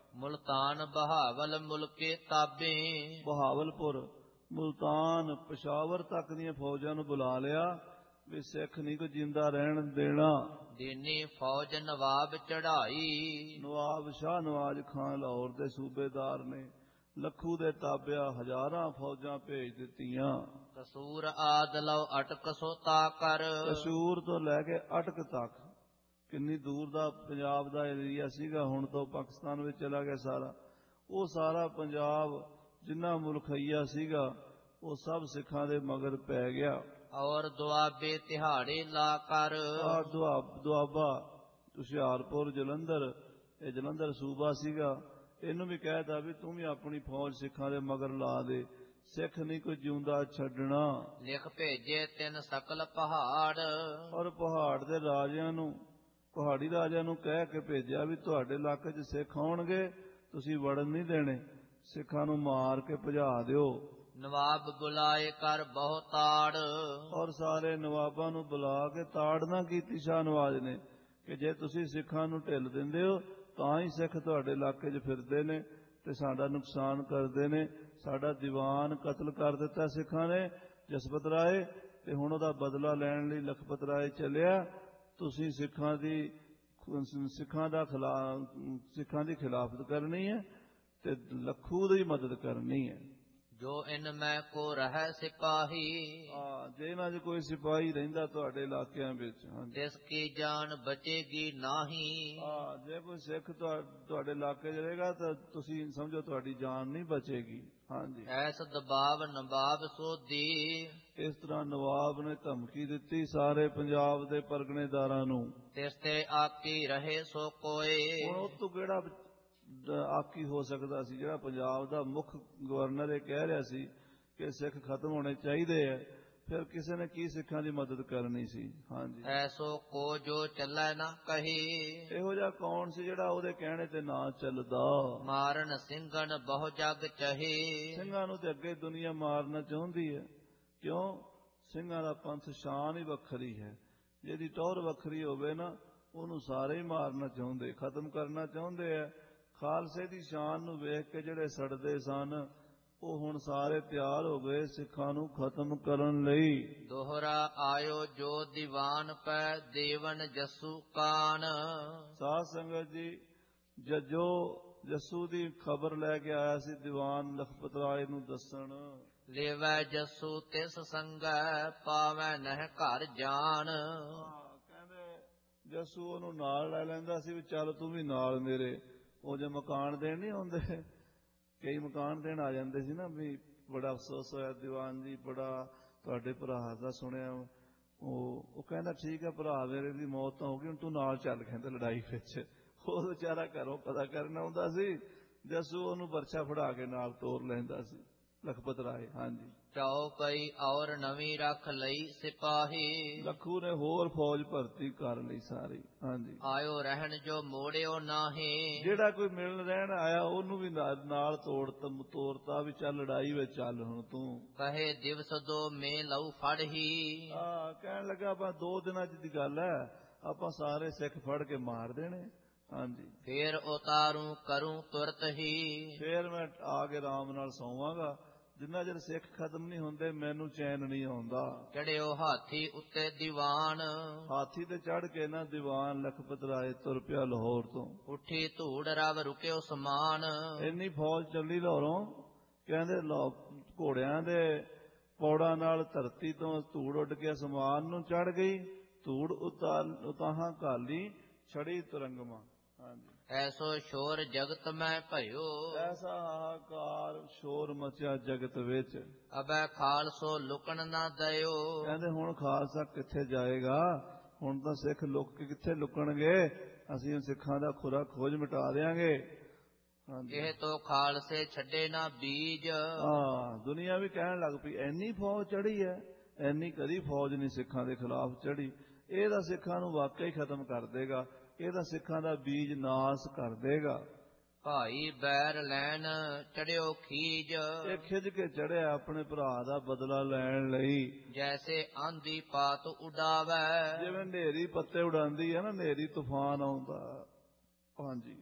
ਮੁਲਤਾਨ ਬਹਾਵਲ ਮੁਲਕੇ ਤਾਬੇ। ਬਹਾਵਲਪੁਰ, ਮੁਲਤਾਨ, ਪਸ਼ਾਵਰ ਤੱਕ ਦੀਆਂ ਫੌਜਾਂ ਨੂੰ ਬੁਲਾ ਲਿਆ ਵੀ ਸਿੱਖ ਨਹੀਂ ਕੋਈ ਜਿੰਦਾ ਰਹਿਣ ਦੇਣਾ। ਦੀਨੀ ਫੌਜ ਨਵਾਬ ਚੜਾਈ। ਨਵਾਬ ਸ਼ਾਹ ਨਵਾਜ਼ ਖਾਨ ਲਾਹੌਰ ਦੇ ਸੂਬੇਦਾਰ ਨੇ ਲੱਖੂ ਦੇ ਤਾਬਿਆ ਹਜ਼ਾਰਾਂ ਫੌਜਾਂ ਭੇਜ ਦਿੱਤੀਆਂ। ਕਸੂਰ ਆਦ ਲਓ ਅਟਕ ਸੋਤਾ ਕਰ। ਕਸੂਰ ਤੋਂ ਲੈ ਕੇ ਅਟਕ ਤੱਕ, ਕਿੰਨੀ ਦੂਰ ਦਾ ਪੰਜਾਬ ਦਾ ਏਰੀਆ ਸੀਗਾ, ਹੁਣ ਤੋਂ ਪਾਕਿਸਤਾਨ ਵਿੱਚ ਚਲਾ ਗਿਆ ਸਾਰਾ। ਉਹ ਸਾਰਾ ਪੰਜਾਬ ਜਿੰਨਾ ਮੁਲਖਈਆ ਸੀਗਾ ਉਹ ਸਭ ਸਿੱਖਾਂ ਦੇ ਮਗਰ ਪੈ ਗਿਆ। ਔਰ ਦੁਆਬੇ ਤਿਹਾੜੇ ਲਾ ਕਰ। ਆ ਦੁਆਬਾ, ਹੁਸ਼ਿਆਰਪੁਰ, ਜਲੰਧਰ, ਇਹ ਜਲੰਧਰ ਸੂਬਾ ਸੀਗਾ, ਇਹਨੂੰ ਵੀ ਕਹਿਤਾ ਵੀ ਤੂੰ ਵੀ ਆਪਣੀ ਫੌਜ ਸਿੱਖਾਂ ਦੇ ਮਗਰ ਲਾ ਦੇ, ਸਿੱਖ ਨਹੀਂ ਕੋਈ ਜਿਉਂਦਾ ਛੱਡਣਾ। ਲਿਖ ਭੇਜੇ ਤਿੰਨ ਸਕਲ ਪਹਾੜ। ਔਰ ਪਹਾੜ ਦੇ ਰਾਜਿਆਂ ਨੂੰ, ਪਹਾੜੀ ਰਾਜਿਆਂ ਨੂੰ ਕਹਿ ਕੇ ਭੇਜਿਆ ਵੀ ਤੁਹਾਡੇ ਇਲਾਕੇ 'ਚ ਸਿੱਖ ਆਉਣਗੇ, ਤੁਸੀਂ ਵੜਨ ਨਹੀਂ ਦੇਣੇ, ਸਿੱਖਾਂ ਨੂੰ ਮਾਰ ਕੇ ਭਜਾ ਦਿਓ। ਨਵਾਬ ਬੁਲਾਏ ਕਰ ਬਹੁ ਤਾੜ। ਔਰ ਸਾਰੇ ਨਵਾਬਾਂ ਨੂੰ ਬੁਲਾ ਕੇ ਤਾੜਨਾ ਕੀਤੀ ਸ਼ਾਹ ਨਵਾਜ਼ ਨੇ ਕਿ ਜੇ ਤੁਸੀਂ ਸਿੱਖਾਂ ਨੂੰ ਢਿੱਲ ਦਿੰਦੇ ਹੋ ਤਾਂ ਹੀ ਸਿੱਖ ਤੁਹਾਡੇ ਇਲਾਕੇ 'ਚ ਫਿਰਦੇ ਨੇ ਤੇ ਸਾਡਾ ਨੁਕਸਾਨ ਕਰਦੇ ਨੇ। ਸਾਡਾ ਦੀਵਾਨ ਕਤਲ ਕਰ ਦਿੱਤਾ ਸਿੱਖਾਂ ਨੇ, ਜਸਪਤ ਰਾਏ, ਤੇ ਹੁਣ ਉਹਦਾ ਬਦਲਾ ਲੈਣ ਲਈ ਲਖਪਤ ਰਾਏ ਚੱਲਿਆ। ਤੁਸੀਂ ਸਿੱਖਾਂ ਦੀ ਸਿੱਖਾਂ ਦਾ ਖਿਲਾਫ ਸਿੱਖਾਂ ਦੀ ਖਿਲਾਫਤ ਕਰਨੀ ਹੈ ਤੇ ਲੱਖੂ ਦੀ ਮਦਦ ਕਰਨੀ ਹੈ। ਜੋ ਇਨ ਮੈਂ ਕੋ ਰਹਿ ਸਿਪਾਹੀ। ਹਾਂ, ਜੇ ਇਹਨਾਂ 'ਚ ਕੋਈ ਸਿਪਾਹੀ ਰਹਿੰਦਾ ਤੁਹਾਡੇ ਇਲਾਕਿਆਂ ਵਿੱਚ, ਤਿਸ ਕੀ ਜਾਨ ਬਚੇਗੀ ਨਾਹੀ। ਹਾਂ, ਜੇ ਕੋਈ ਸਿੱਖ ਤੁਹਾਡੇ ਇਲਾਕੇ 'ਚ ਰਹੇਗਾ ਤਾਂ ਤੁਸੀਂ ਸਮਝੋ ਤੁਹਾਡੀ ਜਾਨ ਨਹੀਂ ਬਚੇਗੀ। ਹਾਂਜੀ, ਐਸ ਦਬਾਵ ਨਵਾਬ ਸੋਧੀ। ਇਸ ਤਰ੍ਹਾਂ ਨਵਾਬ ਨੇ ਧਮਕੀ ਦਿੱਤੀ ਸਾਰੇ ਪੰਜਾਬ ਦੇ ਪਰਗਣੇਦਾਰਾਂ ਨੂੰ। ਤਿਸ ਤੇ ਆਕੀ ਰਹੇ ਸੋ ਕੋਏ। ਹੁਣ ਉਹ ਤੋਂ ਕਿਹੜਾ ਆਕੀ ਹੋ ਸਕਦਾ ਸੀ? ਜਿਹੜਾ ਪੰਜਾਬ ਦਾ ਮੁੱਖ ਗਵਰਨਰ ਇਹ ਕਹਿ ਰਿਹਾ ਸੀ ਕਿ ਸਿੱਖ ਖਤਮ ਹੋਣੇ ਚਾਹੀਦੇ ਹੈ, ਫਿਰ ਕਿਸੇ ਨੇ ਕੀ ਸਿੱਖਾਂ ਦੀ ਮਦਦ ਕਰਨੀ ਸੀ? ਹਾਂਜੀ, ਐਸੋ ਕੋ ਜੋ ਚੱਲੇ ਨਾ ਕਹੀ। ਇਹੋ ਜਿਹਾ ਕੌਣ ਸੀ ਜਿਹੜਾ ਉਹਦੇ ਕਹਿਣੇ ਤੇ ਨਾ ਚੱਲਦਾ? ਮਾਰਨ ਸਿੰਘਨ ਬਹੁ ਜਗ ਚਹੇ। ਸਿੰਘਾਂ ਨੂੰ ਤੇ ਅੱਗੇ ਦੁਨੀਆ ਮਾਰਨਾ ਚਾਹੁੰਦੀ ਹੈ। ਕਿਉਂ? ਸਿੰਘਾਂ ਦਾ ਪੰਥ ਸ਼ਾਨ ਹੀ ਵੱਖਰੀ ਹੈ। ਜਿਹਦੀ ਟੌਰ ਵੱਖਰੀ ਹੋਵੇ ਨਾ, ਉਹਨੂੰ ਸਾਰੇ ਹੀ ਮਾਰਨਾ ਚਾਹੁੰਦੇ, ਖਤਮ ਕਰਨਾ ਚਾਹੁੰਦੇ ਹੈ। ਖਾਲਸੇ ਦੀ ਸ਼ਾਨ ਨੂੰ ਵੇਖ ਕੇ ਜਿਹੜੇ ਸੜਦੇ ਸਨ ਉਹ ਹੁਣ ਸਾਰੇ ਤਿਆਰ ਹੋ ਗਏ ਸਿੱਖਾਂ ਨੂੰ ਖਤਮ ਕਰਨ ਲਈ। ਦੋਹਰਾ ਆਇਓ ਜੋ ਦੀਵਾਨ ਪੈ ਦੇਵਨ ਜਸੂ ਕਾਨ। ਸਾਧ ਸੰਗਤ ਜੀ, ਜੱਜੋ ਜੱਸੂ ਦੀ ਖਬਰ ਲੈ ਕੇ ਆਇਆ ਸੀ ਦੀਵਾਨ ਲਖਪਤ ਰਾਏ ਨੂੰ ਦੱਸਣ। ਲੇਵੈ ਜਸੂ ਤਿਸ ਸੰਗੈ ਪਾਵੈ ਨਹਿ ਘਰ ਜਾਨ। ਕਹਿੰਦੇ ਜੱਸੂ ਉਹਨੂੰ ਨਾਲ ਲੈ ਲੈਂਦਾ ਸੀ ਵੀ ਚੱਲ ਤੂੰ ਵੀ ਨਾਲ ਮੇਰੇ। ਉਹ ਜੇ ਮਕਾਨ ਦੇਣ ਨਹੀਂ ਆਉਂਦੇ, ਕਈ ਮਕਾਨ ਦੇਣ ਆ ਜਾਂਦੇ ਸੀ ਨਾ, ਵੀ ਬੜਾ ਅਫਸੋਸ ਹੋਇਆ ਦੀਵਾਨ ਜੀ, ਬੜਾ ਤੁਹਾਡੇ ਭਰਾ ਦਾ ਸੁਣਿਆ। ਉਹ ਉਹ ਕਹਿੰਦਾ ਠੀਕ ਹੈ ਭਰਾ ਮੇਰੇ ਦੀ ਮੌਤ ਤਾਂ ਹੋ ਗਈ, ਹੁਣ ਤੂੰ ਨਾਲ ਚੱਲ, ਕਹਿੰਦੇ ਲੜਾਈ ਵਿੱਚ। ਉਹ ਵਿਚਾਰਾ ਘਰੋਂ ਪਤਾ ਕਰਨ ਆਉਂਦਾ ਸੀ, ਜੱਸੂ ਉਹਨੂੰ ਬਰਛਾ ਫੜਾ ਕੇ ਨਾਲ ਤੋਰ ਲੈਂਦਾ ਸੀ ਲਖਪਤ ਰਾਏ। ਹਾਂਜੀ, ਚੌਪਈ ਔਰ ਨਵੀਂ ਰੱਖ ਲਈ ਸਿਪਾਹੀ। ਲੱਖੂ ਨੇ ਹੋਰ ਫੌਜ ਭਰਤੀ ਕਰ ਲਈ ਸਾਰੀ। ਹਾਂਜੀ, ਆਇਓ ਰਹਿਣ ਜੋ ਮੋੜਿਓ ਨਾਹੀ। ਜਿਹੜਾ ਕੋਈ ਮਿਲਣ ਰਹਿਣ ਆਇਆ ਉਹਨੂੰ ਵੀ ਨਾਲ ਤੋੜ ਤੋਰਤਾ ਵੀ ਚੱਲ ਲੜਾਈ ਵਿੱਚ ਚੱਲ ਹੁਣ ਤੂੰ। ਕਹੇ ਦਿਵਸ ਦੋ ਮੇ ਲਊ ਫੜਹੀ। ਹਾਂ, ਕਹਿਣ ਲੱਗਾ ਆਪਾਂ ਦੋ ਦਿਨਾਂ ਚ ਦੀ ਗੱਲ ਹੈ, ਆਪਾਂ ਸਾਰੇ ਸਿੱਖ ਫੜ ਕੇ ਮਾਰ ਦੇਣੇ। ਹਾਂਜੀ, ਫੇਰ ਉਤਾਰੂ ਕਰੂੰ ਤੁਰਤ ਹੀ। ਫੇਰ ਮੈਂ ਆ ਕੇ ਆਰਾਮ ਨਾਲ ਸੌਵਾਂਗਾ। ਜਿੰਨਾ ਚਿਰ ਸਿੱਖ ਖਤਮ ਨਹੀਂ ਹੁੰਦੇ ਮੈਨੂੰ ਚੈਨ ਨਹੀਂ ਆਉਂਦਾ। ਚੜਿਓ ਹਾਥੀ ਉੱਤੇ ਦੀਵਾਨ। ਹਾਥੀ ਤੇ ਚੜ ਕੇ ਨਾ ਦੀਵਾਨ ਲਖਪਤ ਰਾਏ ਤੁਰ ਪਿਆ ਲਾਹੌਰ ਤੋਂ। ਉੱਠੀ ਧੂੜ ਰਵ ਰੁਕਿਓ ਸਮਾਨ। ਇੰਨੀ ਫੌਜ ਚੱਲੀ ਲਾਹੌਰੋਂ, ਕਹਿੰਦੇ ਘੋੜਿਆਂ ਦੇ ਪੌੜਾਂ ਨਾਲ ਧਰਤੀ ਤੋਂ ਧੂੜ ਉੱਡ ਕੇ ਅਸਮਾਨ ਨੂੰ ਚੜ ਗਈ। ਧੂੜ ਉਤਾਹਾਂ ਘਾਲੀ ਛੜੀ ਤੁਰੰਗਮਾ। ਹਾਂਜੀ, ਐਸੋ ਸ਼ੋਰ ਜਗਤ ਮੈਂ ਭਇਓ। ਐਸਾ ਹਾਹਾਕਾਰ ਸ਼ੋਰ ਮਚਿਆ ਜਗਤ ਵਿੱਚ। ਅਬੈ ਖਾਲਸੋ ਲੁਕਣ ਨਾ ਦਇਓ। ਕਹਿੰਦੇ ਹੁਣ ਖਾਲਸਾ ਕਿੱਥੇ ਜਾਏਗਾ? ਹੁਣ ਤਾਂ ਸਿੱਖ ਲੁਕ ਕੇ ਕਿੱਥੇ ਲੁਕਣਗੇ? ਅਸੀਂ ਸਿੱਖਾਂ ਦਾ ਖੁਰਾ ਖੋਜ ਮਿਟਾ ਦਿਆਂਗੇ। ਇਹ ਤੋਂ ਖਾਲਸੇ ਛੱਡੇ ਨਾ ਬੀਜ। ਹਾਂ, ਦੁਨੀਆ ਵੀ ਕਹਿਣ ਲੱਗ ਪਈ ਐਨੀ ਫੌਜ ਚੜੀ ਹੈ, ਐਨੀ ਕਦੀ ਫੌਜ ਨਹੀਂ ਸਿੱਖਾਂ ਦੇ ਖਿਲਾਫ ਚੜੀ। ਇਹ ਤਾਂ ਸਿੱਖਾਂ ਨੂੰ ਵਾਕਈ ਖਤਮ ਕਰ ਦੇਗਾ, ਇਹ ਤਾਂ ਸਿੱਖਾਂ ਦਾ ਬੀਜ ਨਾਸ ਕਰ ਦੇਗਾ। ਭਾਈ ਬੈਰ ਲੈਣ ਚੜਿਓ ਖੀਜ। ਇਹ ਖਿੱਚ ਕੇ ਚੜਿਆ ਆਪਣੇ ਭਰਾ ਦਾ ਬਦਲਾ ਲੈਣ ਲਈ। ਜੈਸੇ ਆਂਧੀ ਪਾਤ ਉਡਾਵੈ। ਜਿਵੇਂ ਹਨੇਰੀ ਪੱਤੇ ਉਡਾਉਂਦੀ ਹੈ ਨਾ, ਹਨੇਰੀ ਤੂਫਾਨ ਆਉਂਦਾ। ਹਾਂਜੀ,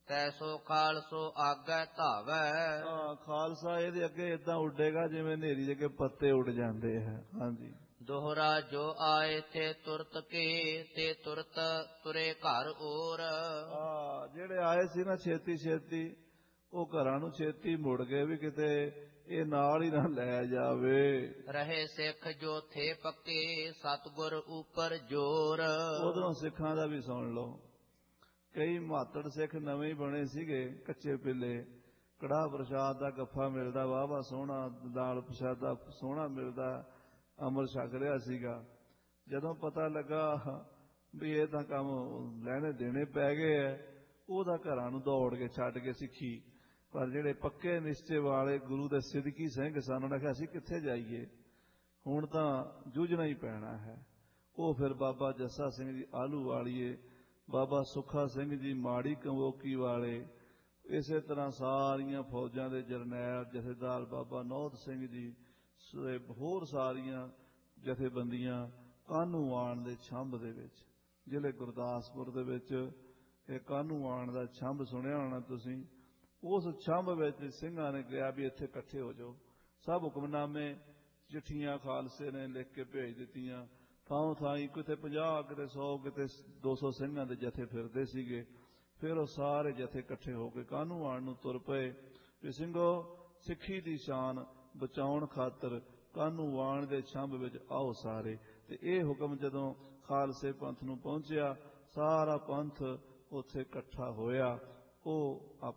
ਤੈਸੋ ਖਾਲਸੋ ਆਗੈ ਧਾਵੈ। ਹਾਂ, ਖਾਲਸਾ ਇਹਦੇ ਅੱਗੇ ਏਦਾਂ ਉੱਡੇਗਾ ਜਿਵੇਂ ਹਨੇਰੀ ਦੇ ਅੱਗੇ ਪੱਤੇ ਉੱਡ ਜਾਂਦੇ ਹੈ। ਹਾਂਜੀ। ਦੋਹਰਾ ਜੋ ਆਏ ਤੇ ਤੁਰਤ ਕੇ, ਤੇ ਤੁਰਤ ਤੁਰੇ ਘਰ ਔਰ। ਆ ਜਿਹੜੇ ਆਏ ਸੀ ਨਾ ਛੇਤੀ ਛੇਤੀ, ਉਹ ਘਰਾਂ ਨੂੰ ਛੇਤੀ ਮੁੜ ਗਏ ਵੀ ਕਿਤੇ ਇਹ ਨਾਲ ਹੀ ਨਾ ਲੈ ਜਾਵੇ। ਰਹੇ ਸਿੱਖ ਜੋ ਥੇ ਪੱਕੇ, ਸਤਿਗੁਰ ਉਪਰ ਜੋਰ। ਉਧਰੋਂ ਸਿੱਖਾਂ ਦਾ ਵੀ ਸੁਣ ਲਓ। ਕਈ ਮਾਤੜ ਸਿੱਖ ਨਵੇਂ ਹੀ ਬਣੇ ਸੀਗੇ, ਕੱਚੇ ਪਿੱਲੇ। ਕੜਾਹ ਪ੍ਰਸ਼ਾਦ ਦਾ ਗੱਫਾ ਮਿਲਦਾ, ਵਾਹਵਾ ਸੋਹਣਾ, ਦਾਲ ਪ੍ਰਸ਼ਾਦਾ ਸੋਹਣਾ ਮਿਲਦਾ, ਅੰਮ੍ਰਿਤ ਛਕ ਲਿਆ ਸੀਗਾ। ਜਦੋਂ ਪਤਾ ਲੱਗਾ ਵੀ ਇਹ ਤਾਂ ਕੰਮ ਲੈਣੇ ਦੇਣੇ ਪੈ ਗਏ ਐ, ਉਹਦਾ ਘਰਾਂ ਨੂੰ ਦੌੜ ਕੇ ਛੱਡ ਕੇ ਸਿੱਖੀ। ਪਰ ਜਿਹੜੇ ਪੱਕੇ ਨਿਸ਼ਚੇ ਵਾਲੇ ਗੁਰੂ ਦੇ ਸਿਦਕੀ ਸਿੰਘ ਸਨ, ਉਹਨਾਂ ਕਿਹਾ ਅਸੀਂ ਕਿੱਥੇ ਜਾਈਏ, ਹੁਣ ਤਾਂ ਜੂਝਣਾ ਹੀ ਪੈਣਾ ਹੈ। ਉਹ ਫਿਰ ਬਾਬਾ ਜੱਸਾ ਸਿੰਘ ਜੀ ਆਲੂ ਵਾਲੀਏ, ਬਾਬਾ ਸੁੱਖਾ ਸਿੰਘ ਜੀ ਮਾੜੀ ਕੰਵੋਕੀ ਵਾਲੇ, ਇਸੇ ਤਰ੍ਹਾਂ ਸਾਰੀਆਂ ਫੌਜਾਂ ਦੇ ਜਰਨੈਲ ਜਥੇਦਾਰ ਬਾਬਾ ਨੌਧ ਸਿੰਘ ਜੀ, ਹੋਰ ਸਾਰੀਆਂ ਜਥੇਬੰਦੀਆਂ ਕਾਹਨੂੰਵਾਨ ਦੇ ਛੰਭ ਦੇ ਵਿੱਚ, ਜ਼ਿਲ੍ਹੇ ਗੁਰਦਾਸਪੁਰ ਦੇ ਵਿੱਚ ਇਹ ਕਾਹਨੂੰਵਾਨ ਦਾ ਛੰਭ ਸੁਣਿਆ ਹੋਣਾ ਤੁਸੀਂ। ਉਸ ਛੰਭ ਵਿੱਚ ਸਿੰਘਾਂ ਨੇ ਕਿਹਾ ਵੀ ਇੱਥੇ ਇਕੱਠੇ ਹੋ ਜਾਓ। ਸਭ ਹੁਕਮਨਾਮੇ ਚਿੱਠੀਆਂ ਖਾਲਸੇ ਨੇ ਲਿਖ ਕੇ ਭੇਜ ਦਿੱਤੀਆਂ। ਥਾਂ ਥਾਈਂ ਕਿਤੇ ਪੰਜਾਹ, ਕਿਤੇ ਸੌ, ਕਿਤੇ ਦੋ ਸੌ ਸਿੰਘਾਂ ਦੇ ਜਥੇ ਫਿਰਦੇ ਸੀਗੇ। ਫਿਰ ਉਹ ਸਾਰੇ ਜਥੇ ਇਕੱਠੇ ਹੋ ਕੇ ਕਾਹਨੂੰਵਾਨ ਨੂੰ ਤੁਰ ਪਏ ਵੀ ਸਿੰਘੋ, ਸਿੱਖੀ ਦੀ ਸ਼ਾਨ ਬਚਾਉਣ ਖਾਤਰ ਕਾਹਨੂੰਵਾਨ ਦੇ ਛੰਭ ਵਿੱਚ ਆਓ ਸਾਰੇ। ਤੇ ਇਹ ਹੁਕਮ ਜਦੋਂ ਖਾਲਸੇ ਪੰਥ ਨੂੰ ਪਹੁੰਚਿਆ, ਸਾਰਾ ਪੰਥ ਉੱਥੇ ਇਕੱਠਾ ਹੋਇਆ। ਉਹ